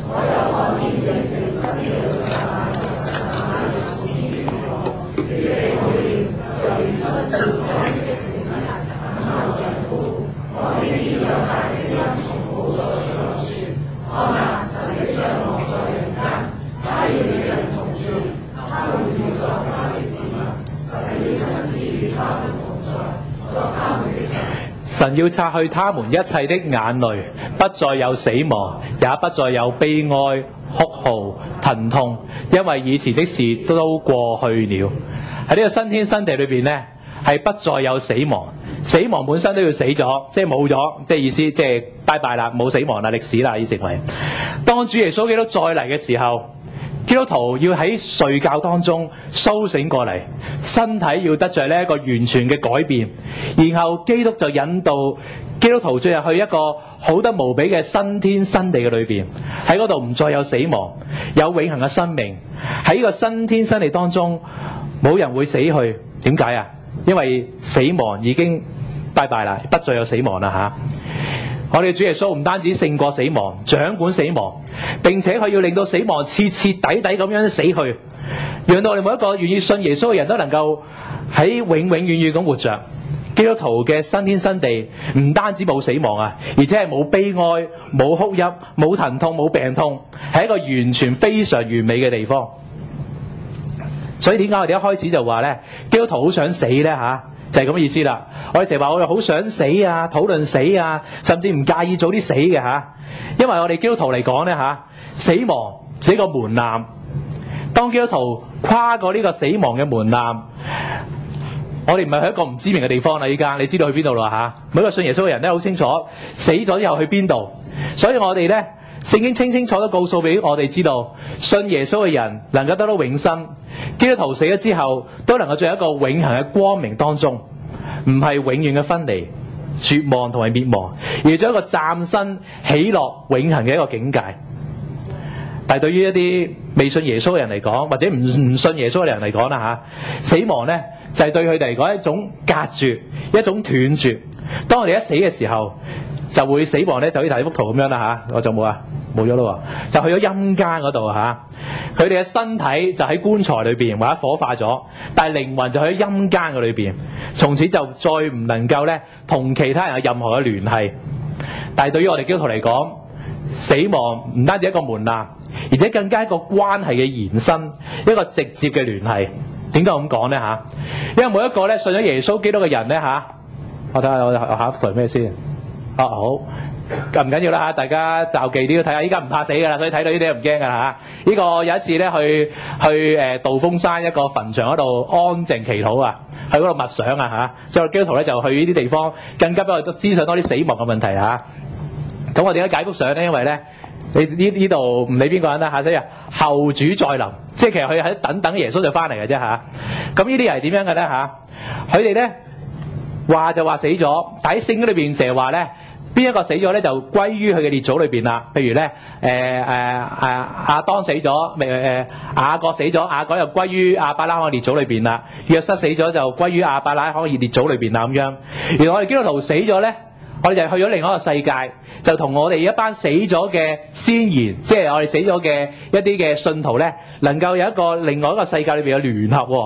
神要擦去他們一切的眼淚，不再有死亡，也不再有悲哀、哭號、疼痛，因為以前的事都過去了。喺呢個新天新地裏邊呢，係不再有死亡。死亡本身都要死咗，即係冇咗，即係意思即係拜拜啦，冇死亡啦，歷史啦，已成為。當主耶穌基督再嚟嘅時候，基督徒要喺睡覺當中甦醒過嚟，身體要得着呢一個完全嘅改變，然後基督就引導基督徒進入去一個好得無比嘅新天新地嘅裏邊，喺嗰度唔再有死亡，有永恆嘅生命。喺呢個新天新地當中，冇人會死去。點解啊？因為死亡已經拜拜啦，不再有死亡啦嚇。我哋主耶穌唔單止勝過死亡，掌管死亡，並且佢要令到死亡徹徹底底咁樣死去，讓到我哋每一個願意信耶穌嘅人都能夠喺永永遠遠咁活着。基督徒嘅新天新地唔單止冇死亡啊，而且係冇悲哀、冇哭泣、冇疼痛、冇病痛，係一個完全非常完美嘅地方。所以點解我哋一開始就話咧，基督徒好想死咧嚇？就係咁嘅意思啦。我哋成日話我哋好想死啊，討論死啊，甚至唔介意早啲死嘅嚇。因為我哋基督徒嚟講咧嚇，死亡係一個門檻。當基督徒跨過呢個死亡嘅門檻，我哋唔係去一個唔知名嘅地方啦。依家你知道去邊度啦嚇？每個信耶穌嘅人咧好清楚，死咗之後去邊度。所以我哋咧聖經清清楚楚告訴俾我哋知道，信耶穌嘅人能夠得到永生。基督徒死咗之後，都能夠進入一個永恆嘅光明當中，唔係永遠嘅分離、絕望同埋滅亡，而做一個嶄新、喜樂、永恆嘅一個境界。但係對於一啲未信耶穌嘅人嚟講，或者唔信耶穌嘅人嚟講啦嚇，死亡咧就係對佢哋嚟講一種隔絕、一種斷絕。當我哋一死嘅時候，就會死亡咧，就好似睇幅圖咁樣啦嚇，我就冇啊，冇咗咯喎，就去咗陰間嗰度嚇。佢哋嘅身體就喺棺材裏邊或者火化咗，但係靈魂就喺陰間嘅裏邊，從此就再唔能夠咧同其他人有任何嘅聯繫。但係對於我哋基督徒嚟講，死亡唔單止一個門檻，而且更加一個關係嘅延伸，一個直接嘅聯繫。點解咁講呢嚇？因為每一個咧信咗耶穌基督嘅人咧嚇，我睇下我下一台咩先？好，唔緊要啦嚇，大家就記啲都睇下。依家唔怕死㗎啦，所以睇到呢啲都唔驚㗎啦嚇。呢個有一次咧去道風山一個墳場嗰度安靜祈禱啊，去嗰度默想啊嚇。所以基督徒咧就去呢啲地方，更加俾我哋思想多啲死亡嘅問題嚇。咁我點解解幅相咧？因為咧你呢度唔理邊個人啦嚇，所以後主再臨，即係其實佢喺等耶穌就翻嚟嘅啫嚇。咁呢啲人係點樣嘅咧嚇？佢哋咧話就話死咗，但喺聖經裏邊成日話咧，邊一個死咗咧就歸於佢嘅列祖裏邊啦。譬如咧亞當死咗，雅各死咗，雅各又歸於亞伯拉罕嘅列祖裏邊啦。約瑟死咗就歸於亞伯拉罕嘅列祖裏邊啦咁樣。原來我哋基督徒死咗咧，我哋就去咗另外一個世界，就同我哋一班死咗嘅先賢，即係我哋死咗嘅一啲嘅信徒咧，能夠有一個另外一個世界裏邊嘅聯合。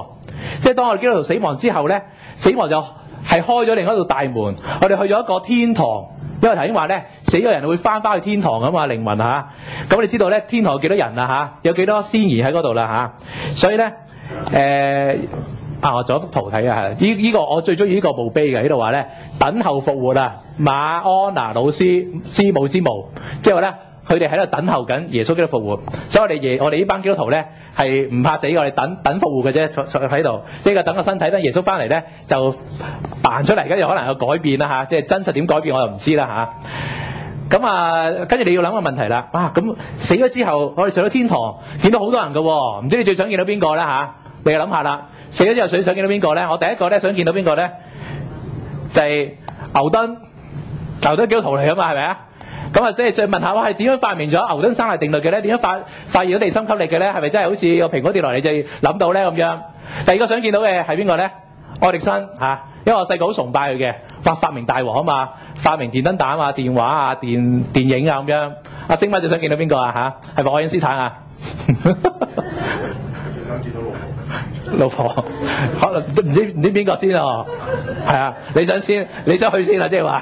即係當我哋基督徒死亡之後咧，死亡就係開咗另一道大門，我哋去咗一個天堂。因為頭先話咧，死咗人會翻去天堂㗎嘛，靈魂嚇。咁你知道咧，天堂有幾多人啊嚇？有幾多先兒喺嗰度啦嚇？所以咧，我仲有幅圖睇啊，呢個我最中意呢個墓碑嘅，呢度話咧，等候復活啊，馬安娜老師師母之墓，即係話咧，佢哋喺度等候緊耶穌基督復活。所以我哋呢班基督徒咧係唔怕死，我哋等復活嘅啫，坐喺度，即係等個身體，等耶穌翻嚟咧就扮出嚟，跟住可能有改變啦嚇，即係真實點改變我就唔知啦嚇。咁啊，跟住你要諗個問題啦，咁死咗之後，我哋上咗天堂，見到好多人㗎喎，唔知你最想見到邊個啦嚇？你諗下啦，死咗之後想見到邊個咧？我第一個咧想見到邊個咧？就係牛頓基督徒嚟㗎嘛，係咪啊？咁啊，即係再問下，係點樣發明咗牛頓三大定律嘅咧？點樣發現咗地心吸力嘅咧？係咪真係好似個蘋果跌落嚟就諗到咧咁樣？第二個想見到嘅係邊個咧？愛迪生嚇，因為我細個好崇拜佢嘅，發明大王啊嘛，發明電燈膽啊、電話啊、電影啊咁樣。阿星媽最想見到邊個啊嚇？係咪愛因斯坦啊？ 想見到老婆，可能都唔知邊個先啊？係啊，你想去先啊？即係話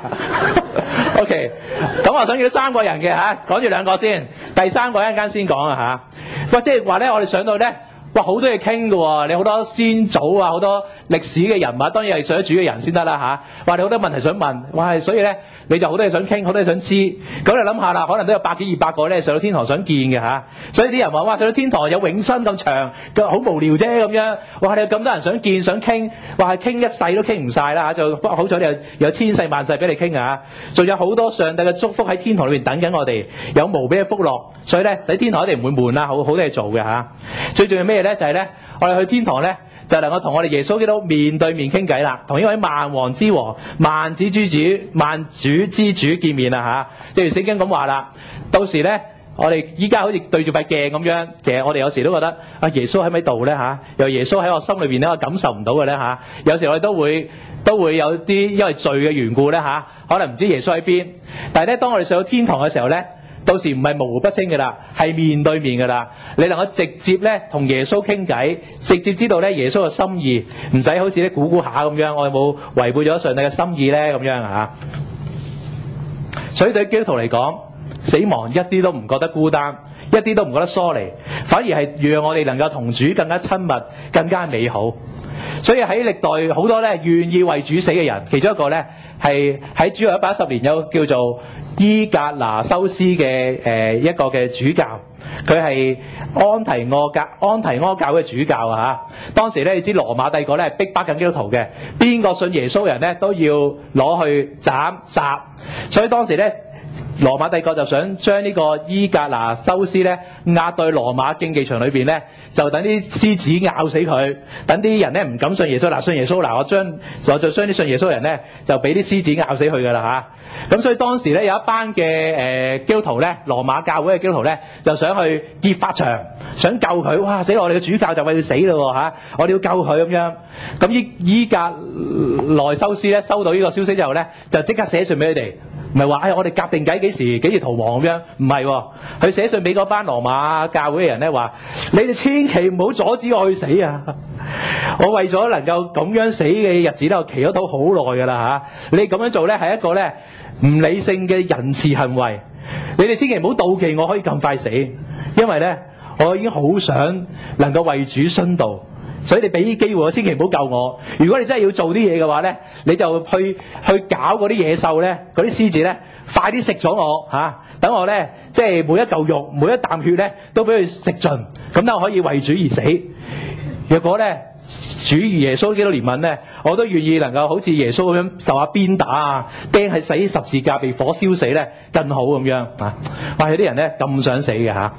，OK。咁我想見到三個人嘅嚇，講住兩個先，第三個一陣間先講啊嚇。即係話咧，我哋上到咧。好多嘢傾㗎喎，你好多先祖啊，好多歷史嘅人物，當然係上咗主嘅人先得啦嚇。你好多問題想問，所以咧你就好多嘢想傾，好多嘢想知。咁你諗下啦，可能都有100幾200個咧上到天堂想見嘅嚇。所以啲人話上到天堂有永生咁長，好無聊啫咁樣。你有咁多人想見想傾，係傾一世都傾唔晒啦嚇。就好彩你有千世萬世俾你傾啊。仲有好多上帝嘅祝福喺天堂裏面等緊我哋，有無比嘅福樂。所以咧喺天堂一定唔會悶啦，好多嘢做嘅嚇。最重要咩嘢咧？就係咧，我哋去天堂咧，就能夠同我哋耶穌基督面對面傾偈啦，同呢位萬王之王、萬主之主見面啦嚇。正如聖經咁話啦，到時咧，我哋依家好似對住塊鏡咁樣，其實我哋有時都覺得耶穌喺咪度咧嚇？又耶穌喺我心裏邊咧，我感受唔到嘅咧嚇。有時我哋都會有啲因為罪嘅緣故咧嚇，可能唔知耶穌喺邊。但係咧，當我哋上到天堂嘅時候咧，到時唔係模糊不清嘅啦，係面對面嘅啦。你能夠直接咧同耶穌傾偈，直接知道咧耶穌嘅心意，唔使好似啲估下咁樣，我有冇違背咗上帝嘅心意咧咁樣啊？所以對基督徒嚟講，死亡一啲都唔覺得孤單，一啲都唔覺得疏離，反而係讓我哋能夠同主更加親密，更加美好。所以喺歷代好多咧願意為主死嘅人，其中一個咧係喺主後110年有叫做伊格拿修斯嘅一個嘅主教，佢係安提阿教嘅主教啊嚇。當時咧你知羅馬帝國咧係逼迫緊基督徒嘅，邊個信耶穌嘅人咧都要攞去斬殺，所以當時咧羅馬帝國就想將呢個伊格拿修斯咧壓到羅馬競技場裏邊咧，就等啲獅子咬死佢，等啲人咧唔敢信耶穌。信耶穌我就將啲信耶穌人咧就俾啲獅子咬死佢㗎啦嚇。咁所以當時咧有一班嘅基督徒咧，羅馬教會嘅基督徒咧就想去結法場，想救佢。哇！死啦！我哋嘅主教就為佢死啦嚇，我哋要救佢咁樣。咁伊格內修斯咧收到呢個消息之後咧，就即刻寫信俾佢哋。唔係話我哋夾定計幾時逃亡咁樣，唔係喎。佢寫信俾嗰班羅馬教會嘅人咧話：你哋千祈唔好阻止我去死啊！我為咗能夠咁樣死嘅日子咧，我祈咗禱好耐㗎啦嚇。你咁樣做咧係一個咧唔理性嘅仁慈行為。你哋千祈唔好妒忌我可以咁快死，因為咧我已經好想能夠為主殉道。所以你俾啲機會我，千祈唔好救我。如果你真係要做啲嘢嘅話咧，你就去搞嗰啲野獸咧，嗰啲獅子咧，快啲食咗我嚇，等我咧即係每一嚿肉、每一啖血咧都俾佢食盡，咁咧我可以為主而死。若果咧主耶穌基督憐憫咧，我都願意能夠好似耶穌咁樣受下鞭打啊，釘喺死十字架被火燒死咧，更好咁樣啊！哇！有啲人咧咁想死嘅嚇，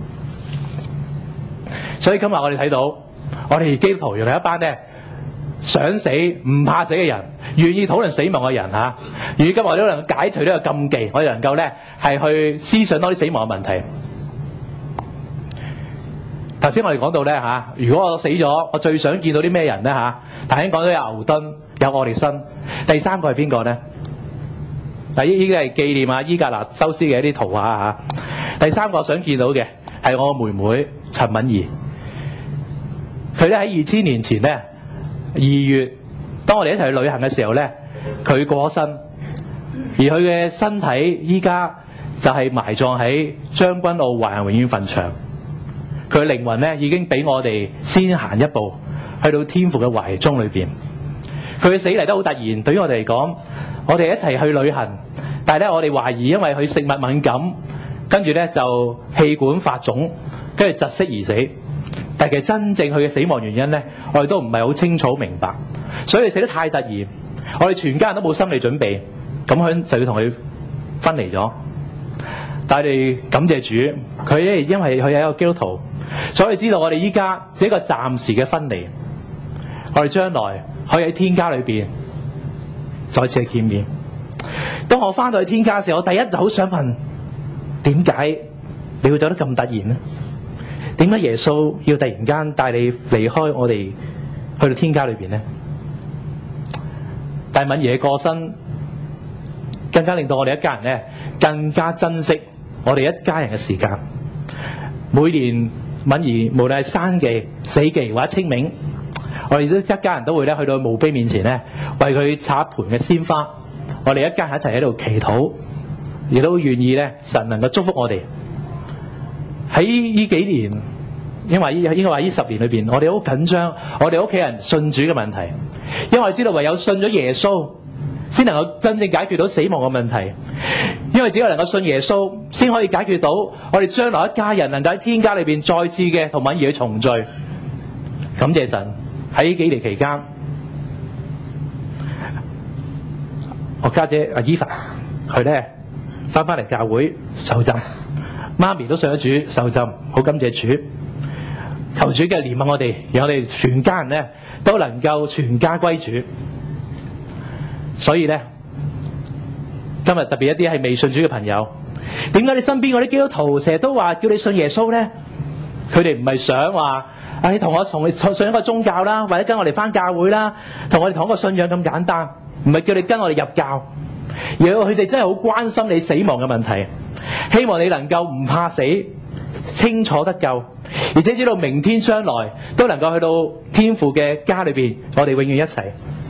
所以今日我哋睇到。我哋基督徒原來一班咧想死唔怕死嘅人，願意討論死亡嘅人嚇。如今我哋都能解除呢個禁忌，我哋能夠咧係去思想多啲死亡嘅問題。頭先我哋講到咧嚇，如果我死咗，我最想見到啲咩人咧嚇？頭先講到有牛頓，有愛迪生，第三個係邊個咧？嗱，依啲係紀念啊伊格拿修斯嘅一啲圖畫嚇。第三個想見到嘅係我妹妹陳敏儀。佢咧喺2000年前咧 2月，當我哋一齊去旅行嘅時候咧，佢過咗身，而佢嘅身體依家就係埋葬喺將軍澳華人永遠墳場。佢嘅靈魂咧已經俾我哋先行一步，去到天父嘅懷中裏邊。佢嘅死嚟得好突然，對於我哋嚟講，我哋一齊去旅行，但係咧我哋懷疑因為佢食物敏感，跟住咧就氣管發腫，跟住窒息而死。但係其實真正佢嘅死亡原因咧，我哋都唔係好清楚明白，所以死得太突然，我哋全家人都冇心理準備，咁樣就要同佢分離咗。但係我哋感謝主，佢咧因為佢係一個基督徒，所以知道我哋依家只係一個暫時嘅分離，我哋將來可以喺天家裏邊再次見面。當我翻到去天家嘅時候，我第一就好想問，點解你會走得咁突然呢？點解耶穌要突然間帶你離開我哋去到天家裏邊呢？但係敏儀嘅過身，更加令到我哋一家人咧更加珍惜我哋一家人嘅時間。每年敏儀無論係生忌、死忌或者清明，我哋都一家人都會咧去到墓碑面前咧，為佢插一盆嘅鮮花。我哋一家人一齊喺度祈禱，亦都願意咧神能夠祝福我哋。喺呢幾年，應該話呢10年裏邊，我哋好緊張我哋屋企人信主嘅問題，因為我知道唯有信咗耶穌，先能夠真正解決到死亡嘅問題。因為只有能夠信耶穌，先可以解決到我哋將來一家人能夠喺天家裏邊再次嘅同敏儀去重聚。感謝神，喺呢幾年期間，我家姐阿伊凡佢咧翻嚟教會受浸，媽咪都上咗主受浸，好感謝主。求主嘅憐憫我哋，讓我哋全家人咧都能夠全家歸主。所以咧，今日特別一啲係未信主嘅朋友，點解你身邊嗰啲基督徒成日都話叫你信耶穌咧？佢哋唔係想話，你同你信一個宗教啦，或者跟我哋翻教會啦，同我哋同一個信仰咁簡單，唔係叫你跟我哋入教，而佢哋真係好關心你死亡嘅問題，希望你能夠唔怕死，清楚得救，而且知道明天將來都能夠去到天父嘅家裏邊，我哋永遠一齊。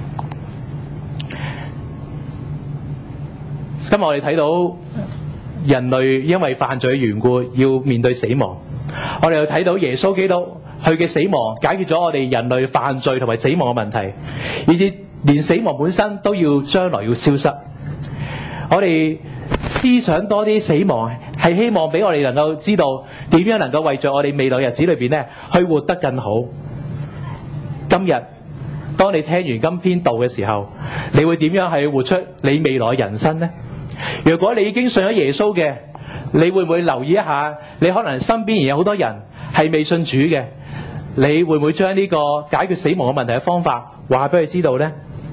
今日我哋睇到人類因為犯罪嘅緣故要面對死亡，我哋又睇到耶穌基督佢嘅死亡解決咗我哋人類犯罪同埋死亡嘅問題，以至連死亡本身都要將來要消失。我哋思想多啲死亡，係希望俾我哋能夠知道點樣能夠為着我哋未來日子裏邊咧去活得更好。今日當你聽完今篇道嘅時候，你會點樣係活出你未來人生呢？如果你已經信咗耶穌嘅，你會唔會留意一下？你可能身邊有好多人係未信主嘅，你會唔會將呢個解決死亡嘅問題嘅方法話俾佢知道呢？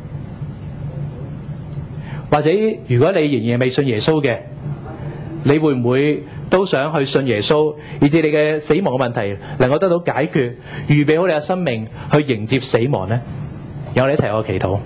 或者如果你仍然未信耶穌嘅，你會唔會都想去信耶穌，以至你嘅死亡嘅問題能夠得到解決，預備好你嘅生命去迎接死亡呢？讓我哋一齊去祈禱。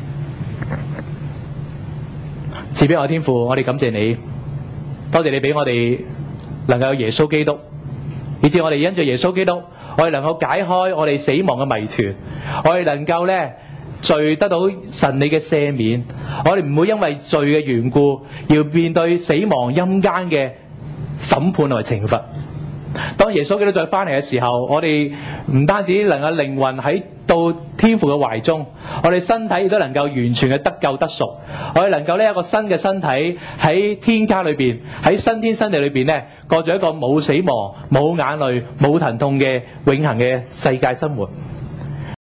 賜俾我天父，我哋感謝你，多謝你俾我哋能夠有耶穌基督，以至我哋因着耶穌基督，我哋能夠解開我哋死亡嘅謎團，我哋能夠咧罪得到神你嘅赦免，我哋唔會因為罪嘅緣故要面對死亡陰間嘅審判同埋懲罰。當耶穌基督再翻嚟嘅時候，我哋唔單止能夠靈魂喺到天父嘅懷中，我哋身體亦都能夠完全嘅得救得贖，我哋能夠呢一個新嘅身體喺天家裏邊，喺新天新地裏邊呢，過咗一個冇死亡、冇眼淚、冇疼痛嘅永恆嘅世界生活。